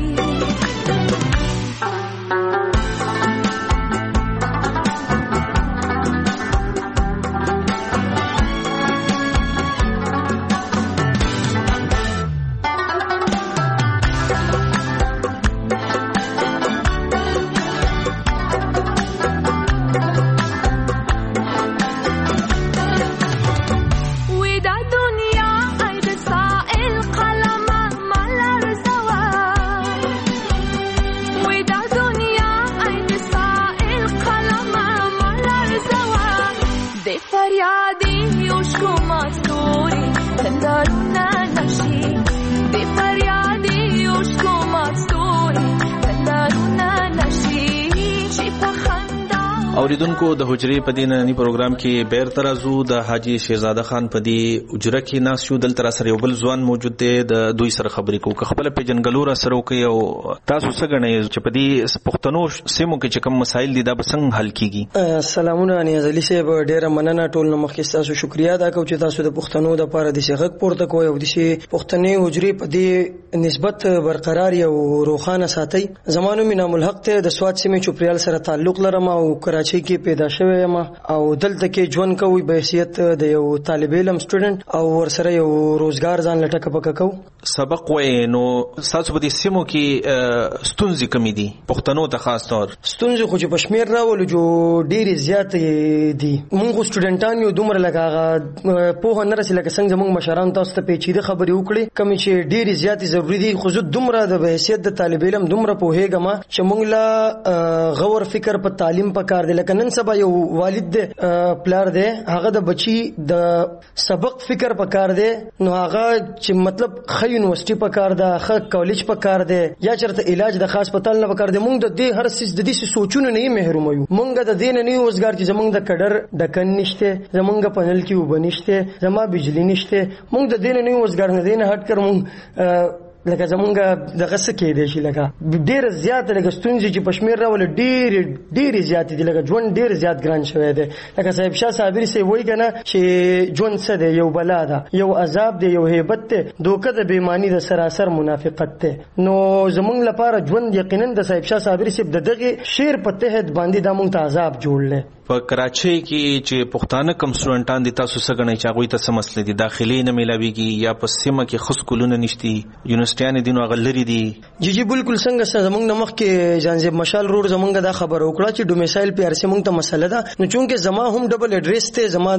اوریدونکو د حجرې په دې نننی پروګرام کې بیر ترازو د حاجی شیرزاده خان په دې اجره کې ناس شو دلته سره یو بل ځوان موجود دی د دوی سره خبرې کوو خپل په جنګلور سره کوي او تاسو څه غنئ چې په دې پښتنو سیمو کې چې کوم مسایل دي دا به څنګه حل کیږي سلامونه انیاز علي صاحب ډیره مننه ټول نو مخکې تاسو شکریا ادا کوم چې تاسو د پښتنو د لپاره د شغک پورته کوی او د شي پښتنې حجرې په دې نسبت برقرار او روخانه ساتي زمانو مینام الحق ته د سواد سیمې چوپریال سره تعلق لرم او کراچۍ کې پیدا شوی یم او دلته کې ژوند کوي په حیثیت د یو طالب علم سټوډنټ او ورسره یو روزګار ځان لټه پکا کو. سبق وای نو تاسو په دې سیمو کې ستونزې کمی دي پښتنو ته خاص طور ستونزې خو چې پښمیر راولو جو ډېری زیات دي. موږ سټوډنټان یو دومره لګاغه په نه رسي لکه څنګه موږ مشران تاسو ته پیچیده خبرې وکړي کوم چې ډېری زیات ضروري دي. خو زه دومره د حیثیت د طالب علم دومره پوهېږم چې موږ لا غور فکر په تعلیم پکار دی. لکه نن سبا یو والد دی پلار دی هغه د بچي د سبق فکر پکار دی نو هغه چې مطلب خې یونیورسيټي پکار ده خې کالج پکار دی یا چرته علاج د خاص پتال نه پکار دی. موږ د دې هر څه د دې سوچونه نه محروم یو. موږ د دې نه روزګار چې زمونږ د کډر ډکن نشته زمونږ پنل کې وبنشته زما بجلی نشته موږ د دې نه روزګار نه دینه هټ کر موږ لکه زمونږ دغه څه کې دی شي لکه ډېر زیات لکه ستونزې چې پښمیر راول ډېر ډېر زیات دي لکه ژوند ډېر زیات ګران شوی دی. لکه صاحب شاه صابری سي وایي کنه چې ژوند څه دی یو بلا ده یو عذاب دی یو هیبت دی دوکه د بېمانی د سراسر منافقت دی. نو زمونږ لپاره ژوند یقینا د صاحب شاه صابری سي د دغه شعر په تحت باندې د مونږ ته عذاب جوړل. په کراچۍ کې چې پښتانه کم سټوډنټان دي تاسو څنګه نه چاغوي ته څه مسلې دي داخلي نه ملاويږي یا په سیمه کې خص کولونه نشتی یونیورسيټیان دي نو غلري دي. جی جی بالکل څنګه زمونږ نه مخ کې جانزیب مشال روډ زمونږ دا خبر وکړه چې ډومیسایل پی آر سی مونږ ته مسله ده نو چونکه زما هم ډبل اډریس ته زما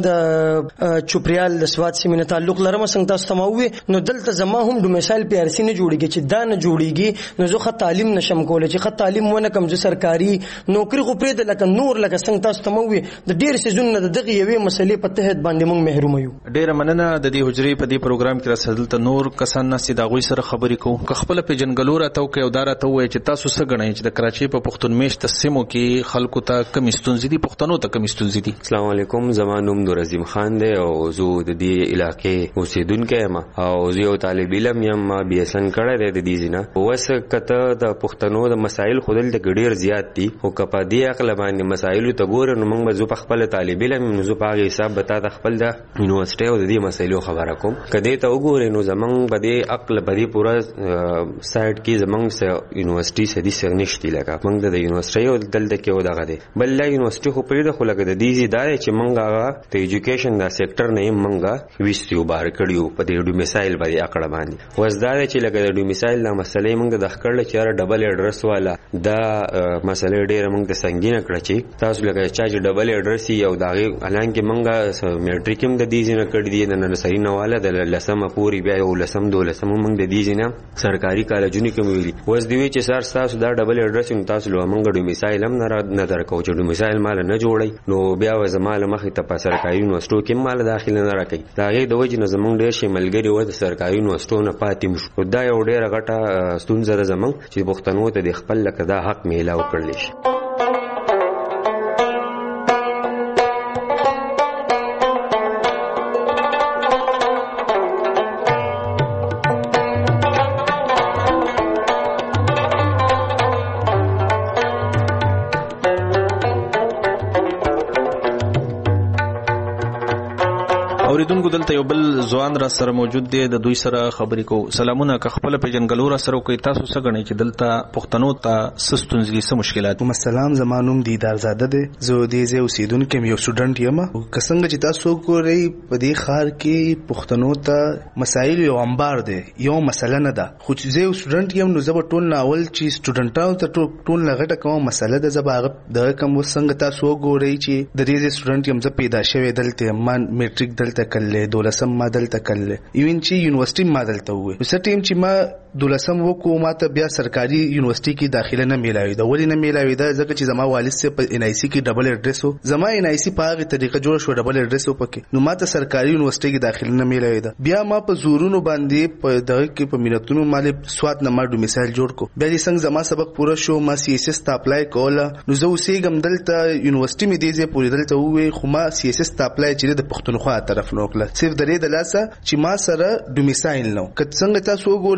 د چوپریال د سواد سیمه تعلق لرم څنګه تاسو تموي نو دلته زما هم ډومیسایل پی آر سی نه جوړیږي چې دا نه جوړیږي نو زه خه تعلیم نشم کولای چې خه تعلیم ونه کم زه سرکاري نوکری خو پرې د لکه نور لکه څنګه تاسو تموي د ډیر سيزونه د دغه یوې مسلې په تحت باندې موږ محروم یو. ډیر مننه د دې حجرې په دې پروګرام کې رسېدل ته نور کسان نسي دا غوي سره خبرې کوو که خپل په جنګلور ته او کې وداره ته وای چې تاسو څه غنئ چې د کراچۍ په پښتون میشت سیمو کې خلکو ته کم ستونزې دي پښتنو ته کم ستونزې دي. السلام علیکم زما نوم نور عظیم خان دی او زه د دې علاقې اوسیدونکی یم او زه یو طالب علم یم ما بي اس ان کړی دی د دې ځینه اوس کته د پښتنو د مسایل خودل د ګډیر زیات دي او کپا دی عقل باندې مسایل ته ګور نو موږ زه په خپل طالب علم نو زه په حساب بتا د خپل د یونیورسيټي او د دې مسایلو خبره کوم کدی ته وګورئ نو زمنګ په دې عقل په دې پورا سایت کې زمنګ سه یونیورسيټي سدي سره نشتی لګا موږ د یونیورسيټي او دلته کې و دغه دی بل لا یونیورسيټي خو پرې د خو لګا د دې زیاده چې موږ هغه د ایجوکیشن دا سېکټر نه موږ ویستیو بار کړیو په دې ډو مثال باندې اکړه باندې وزدار چې لګا د ډو مثال لا مسلې موږ د خکړل چې ډبل اډرس والا دا مسلې ډېر موږ ته سنگینه کړ چې تاسو لګا چې ډبل اډرس یو داغه الان کې موږ میټریک هم د دې ځینه کړی دی نه نسري نواله د لسمه پوری بیا یو لسم دو لسم موږ د دې ځینه سرکاري کالجونو کې ویلي وز دی چې سر تاسو دا ډبل اډرس تاسو له موږ د مثال هم نه درکو چې د مثال مال نه جوړي نو بیا و زماله مخې ته په سرکاري یونیورسيټو کې مال داخله نه راکړي دا غي د وجه نه زمونږ ډېر شي ملګری و د سرکاري یونیورسيټو نه پاتې مشو دا یو ډېر غټه ستونزه ده زمونږ چې پښتنو ته د خپل لکه دا حق میلاو کړل شي. اوریدونکو دلته یو بل ځوان را سره موجود دی د دوی سره خبرې کو. سلامونه که خپل په جنګلور سره کوي تاسو څه غنئ چې دلته پښتنو ته سستونځي سم مشکلات. السلام زمانوم دیدار زاده دی زه دې زه اوسیدونکو یو سټوډنټ یم که څنګه چې تاسو ګورئ په دې خار کې پښتنو ته مسایل یو انبار دی یو مسله نه ده خو چې زه سټوډنټ یم نو زه ټول ناول چې سټوډنټانو ته ټول لغټه کوم مسله ده زه به د کوم څنګه تاسو ګورئ چې د دې سټوډنټ یم زه پیدا شوی دلته مان میټریک دلته کړل دولسم ما دلته کړل ایون چې یونیورسيټي ما دلته وې وسه ټیم چې ما دولسم وکړو ما ته بیا سرکاري یونیورسيټي کې داخله نه میلاوي دا ولې نه میلاوي دا ځکه چې زما والد سه په ان آی سی کې ډبل اډرس وو زما ان آی سی په هغه طریقه جوړ شو ډبل اډرس وو پکې نو ما ته سرکاري یونیورسيټي کې داخله نه میلاوي دا بیا ما په زورونو باندې په دغه کې په مینتونو مالې سواد نه ما ډو مثال جوړ کو بیا چې څنګه زما سبق پوره شو ما سی اس اس ته اپلای کوله نو زه اوسېږم دلته یونیورسيټي مې دې ځې پوری دلته وې خو ما سی اس اس ته اپلای چې د پښتونخوا طرف نو کړل صرف درې د لاسه چې ما سره ډومیسایل نو که څنګه تاسو وګورئ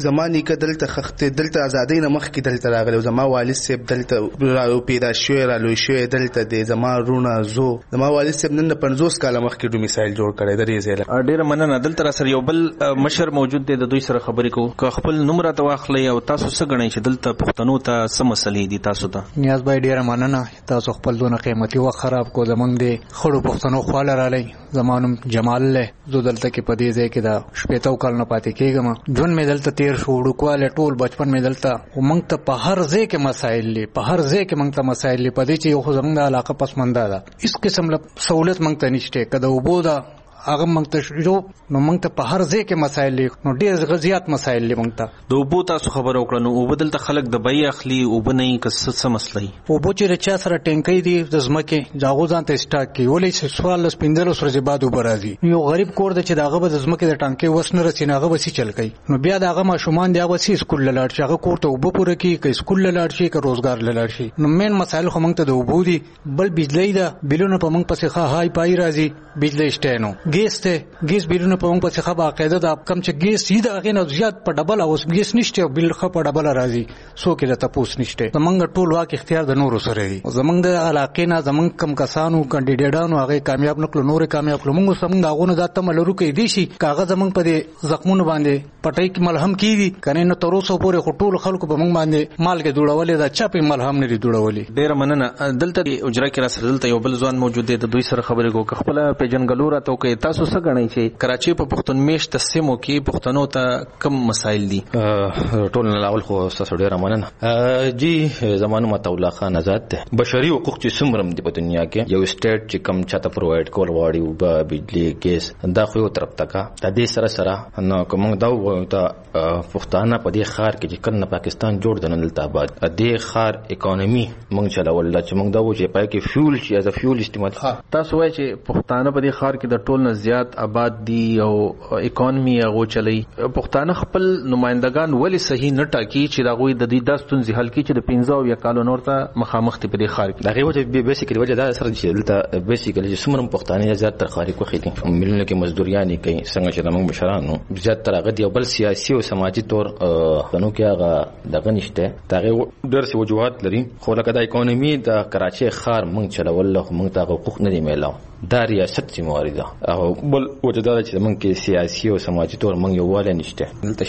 زماني کې دلته خخت دلته ازادۍ نه مخکې دلته راغلی زما والد صاحب دلته پیدا شوی را لوی شوی دلته دی زما رونه زو زما والد صاحب نن پنځوس کاله مخکې ډومیسایل جوړ کړی درې ځای ډیره مننه. دلته را سره یو بل مشر موجود دی د دوی سره خبرې کوو. که خپل نوم راته واخلئ او تاسو څه ګڼئ چې دلته پښتنو ته څه مسلې دي تاسو ته؟ نیاز بھائی ډیره مننه تاسو خپل دونه قیمتي وخت خراب کو زمونږ د خړو پښتنو خواله رالی. زمانم جمال له زو دلته کې په دې ځای کې دا شپېتو کال نه پاتې کېږم. ژوند مې دلته تیر شو وړوکواله ټول بچپن مې دلته او موږ ته په هر ځای کې مسایل دي په هر ځای کې موږ ته مسایل دي. په دې چې یو خو زموږ د علاقه پسمنده ده هیڅ قسم له سہولت موږ ته نشته. که د اوبو ده هغه موږ ته شو نو موږ ته په هر ځای کې مسایل دي نو ډېر غزيات مسایل دي. موږ ته د اوبو تاسو خبر وکړه نو اوبه دلته خلک د بای اخلي اوبه نه یې که څه مسلې اوبه چې رچا سره ټینکۍ دي د ځمکې جاغو ځان ته سټاک کی ولې چې سوال لس پندلس ورځې بعد اوبه راځي. یو غریب کور د چې داغه به د ځمکې د ټانکۍ وس نه رسي هغه به سي چل کوي نو بیا داغه ماشومان دی هغه سي سکول لاړ شي هغه کور ته اوبه پوره کی که سکول لاړ شي که روزګار لاړ شي. نو مین مسایل خو موږ ته د اوبو دي. بل بجلی ده بلونه په موږ پسې ښه هاي پای راځي بجلی شته نو ګیس ته ګیس بیرونه په موږ پسې خبره قاعده ده کم چې ګیس یې د هغې نه زیات په ډبل اوس ګیس نشته بل ښه په ډبله راځي څوک یې له تپوس نشته. زمونږ ټول واک اختیار د نورو سره دی. زمونږ د علاقې نه زمونږ کم کسانو کاندیډیټانو هغې کامیاب نه کړو نورې کامیاب کړو. موږ اوس زمونږ د هغو نه دا تمه لرو کولی شي که هغه زمونږ په دې زخمونو باندې پټۍ کې ملهم کېږي که نه نو تر اوسه پورې خو ټولو خلکو په موږ باندې مالګې دوړولې ده چا پې ملهم نه دي دوړولي. ډېره مننه. دلته د اجرا کې را سره دلته یو بل ځوان موجود دی د دوی سره خبرې کوو. که خپله پېژنګلو راته وکړئ تاسو څه ګڼئ چې کراچۍ په پښتون میشت سیمو کې پښتنو ته کم مسایل دي؟ ټول نه لاول خو تاسو ډیره مننه. جی زمانو ماته الله خان آزاد ده. بشري حقوق چې څومره دي په دنیا کې یو سټیټ چې کم چاته پرووایډ کول غواړي او بجلی ګیس دا خو یو طرف تکا د دې سره سره نو کوم دا وایو ته پښتانه په دې خار کې چې کله پاکستان جوړ د نن تاباد دې خار اکانومي مونږ چلول چې مونږ دا و چې پای کې فیول چې از فیول استعمال. تاسو وایي چې پښتانه په دې خار کې د ټول نه زیات آباد دي او اکانومي هغه چلی. پښتانه خپل نمائندگان ولی صحیح نه ټاکي چې دا غوي د دې داستون زی حل کی چې د پنځه او یا کالو نور ته مخامخ ته په دې خار کې. دا غي وجه بیسیکلی وجه دا سره چې دلته بیسیکلی چې څومره پښتانه زیات تر خاري کوي دي ملونه کې مزدوریانی کوي څنګه چې موږ مشرانو زیات تر هغه دی بل سیاسي او سماجی تور غنو کې هغه دغه نشته دا غي ډېر څه وجوهات لري. خو لکه د اکانومي د کراچۍ خار موږ چلول له موږ ته حقوق نه دی میلاو دا ریاست ذمہواری ده او بل وجدار چې موږ کې سیاسي او سماجی تور موږ یو واله نشته. دلته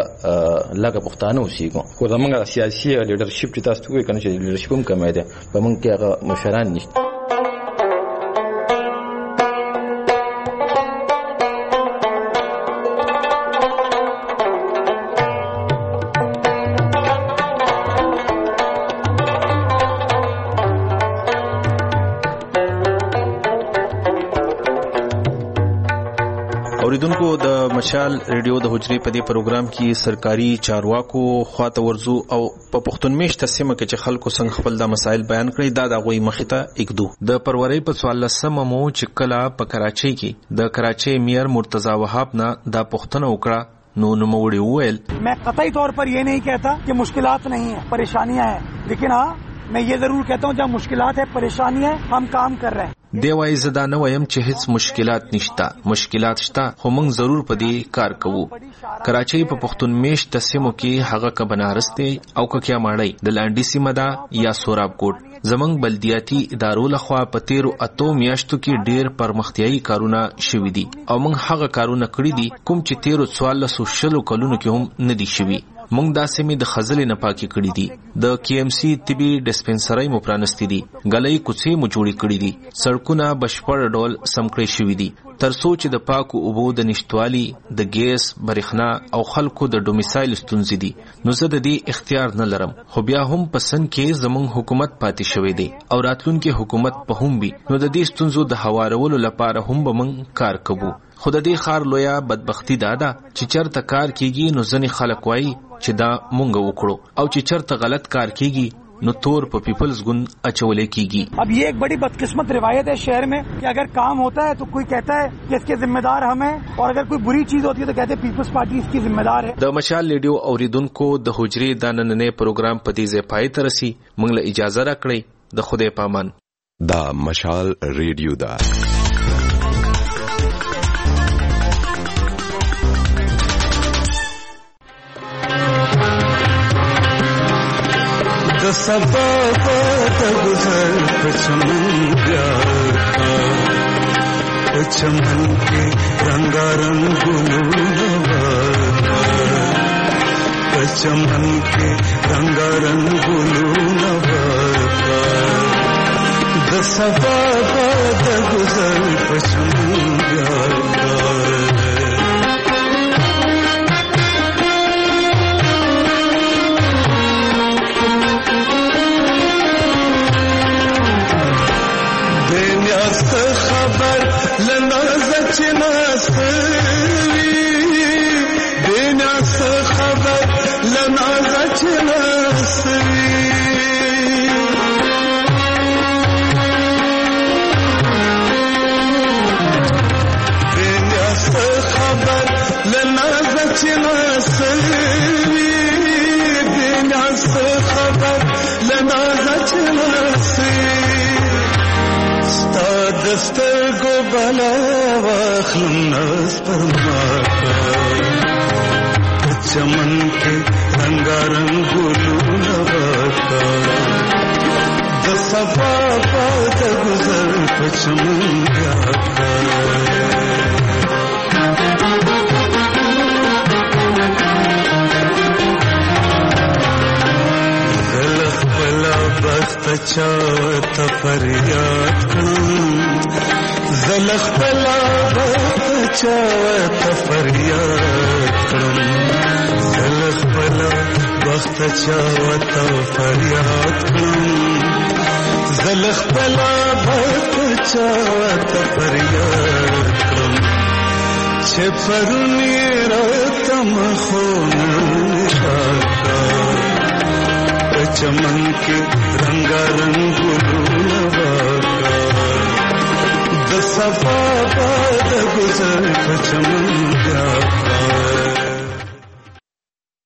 شپته لکه پښتانه اوسېږو خو زموږ سیاسي لیډرشپ چې تاسو وایي کنه چې لیډرشپ هم کمه ده په موږ کې هغه مشران نشته. اوریدونکو د مشال ریډیو د حجرې په دې پروګرام کې سرکاري چارواکو خواته ورزو او په پښتون میشت سیمه کې چې خلکو څنګه خپل د مسایل بیان کړي دا د غوي مخته اکدو د پروري په څوارلسمه مو چې کله په کراچۍ کې د کراچۍ میر مرتضی وهاب نه دا پښتنه وکړه نو نوموړي وویل मैं कतई तौर पर ये नहीं कहता कि मुश्किलात नहीं है परेशानियां हैं लेकिन हाँ मैं ये जरूर कहता हूँ जब मुश्किलात है परेशानी है हम काम कर रहे हैं. دی وای زدا نه وایم چې هیڅ مشکلات نشتا مشکلات شته خو موږ ضرور په دې کار کوو. کراچۍ په پښتون میشت سیمو کې هغه ک بنارس دی او ک کیا ماړی د لانډي سیمه دا یا سوراب کوټ زمنګ بلدیاتي ادارو لخوا په تیرو اتو میاشتو کې ډیر پرمختیايي کارونه شوي دي او موږ هغه کارونه کړی دي کوم چې تیرو څوارلسو شلو کلونو کې هم نه دي شوي. موږ دا سیمې د خزلې نه پاکي کړې دي د کی ام سی طبي ډسپنسرۍ مو پرانستې دي غلې کوڅې مو جوړې کړې دي سړکونه بشپړ ډول سم کړی شوي دي تر څو چې د پاکو اوبو د نشټوالي د ګیس برېښنا او خلکو د ډومیسایل ستونزې دي. نو زه د دې اختیار نه لرم خو بیا هم پسند کې زموږ حکومت پاتې شوی دی او راتلونکي حکومت په هم وي نو د دې ستونزو د هوارولو لپاره هم به موږ کار کوو. خو د دې خار لویا بدبختی دا ده چې چرته کار کیږي نو ځنې خلک وایي چې دا مونږ وکړو او چې چرته غلط کار کیږي نو تور په پیپلز گن اچولے کیږي. अब ये एक बड़ी बदकिस्मत रिवायत है शहर में कि अगर काम होता है तो कोई कहता है कि इसके जिम्मेदार हम हैं और अगर कोई बुरी चीज होती है तो कहते हैं पीपल्स पार्टी इसकी जिम्मेदार है. د مشال ریډیو اوریدونکو د حجرې د نننې پروګرام په دې ځای پای ته رسي موږ له اجازه راکړئ د خدای پامان. دا مشال ریډیو دا د سبا د گزر پچمن پیار کا پچمن کے رنگا رنگ گلو پچمن کے رنگا رنگ گلو د سبا د گزر پچمن پیار کا خبر لنازت ناستوی دینا خبر لنازت ناستوی دینا خبر لنازت ناستوی دینا خبر لنازت ناستوی دستر کو بلا واخلم ناز پر ماتا چمن کے رنگا رنگ گلو نواتا د صفا پات گزر پچمن جاتا زلخ بلا بخت چاوت فریاد کرن زلخ بلا بخت چاوت فریاد کرن زلخ بلا بخت چاوت فریاد کرن زلخ بلا بخت چاوت فریاد کرن چه پرونی راتم خون شاکا چمن کے رنگا رنگ گلو د صفا د گزر چمن جاتا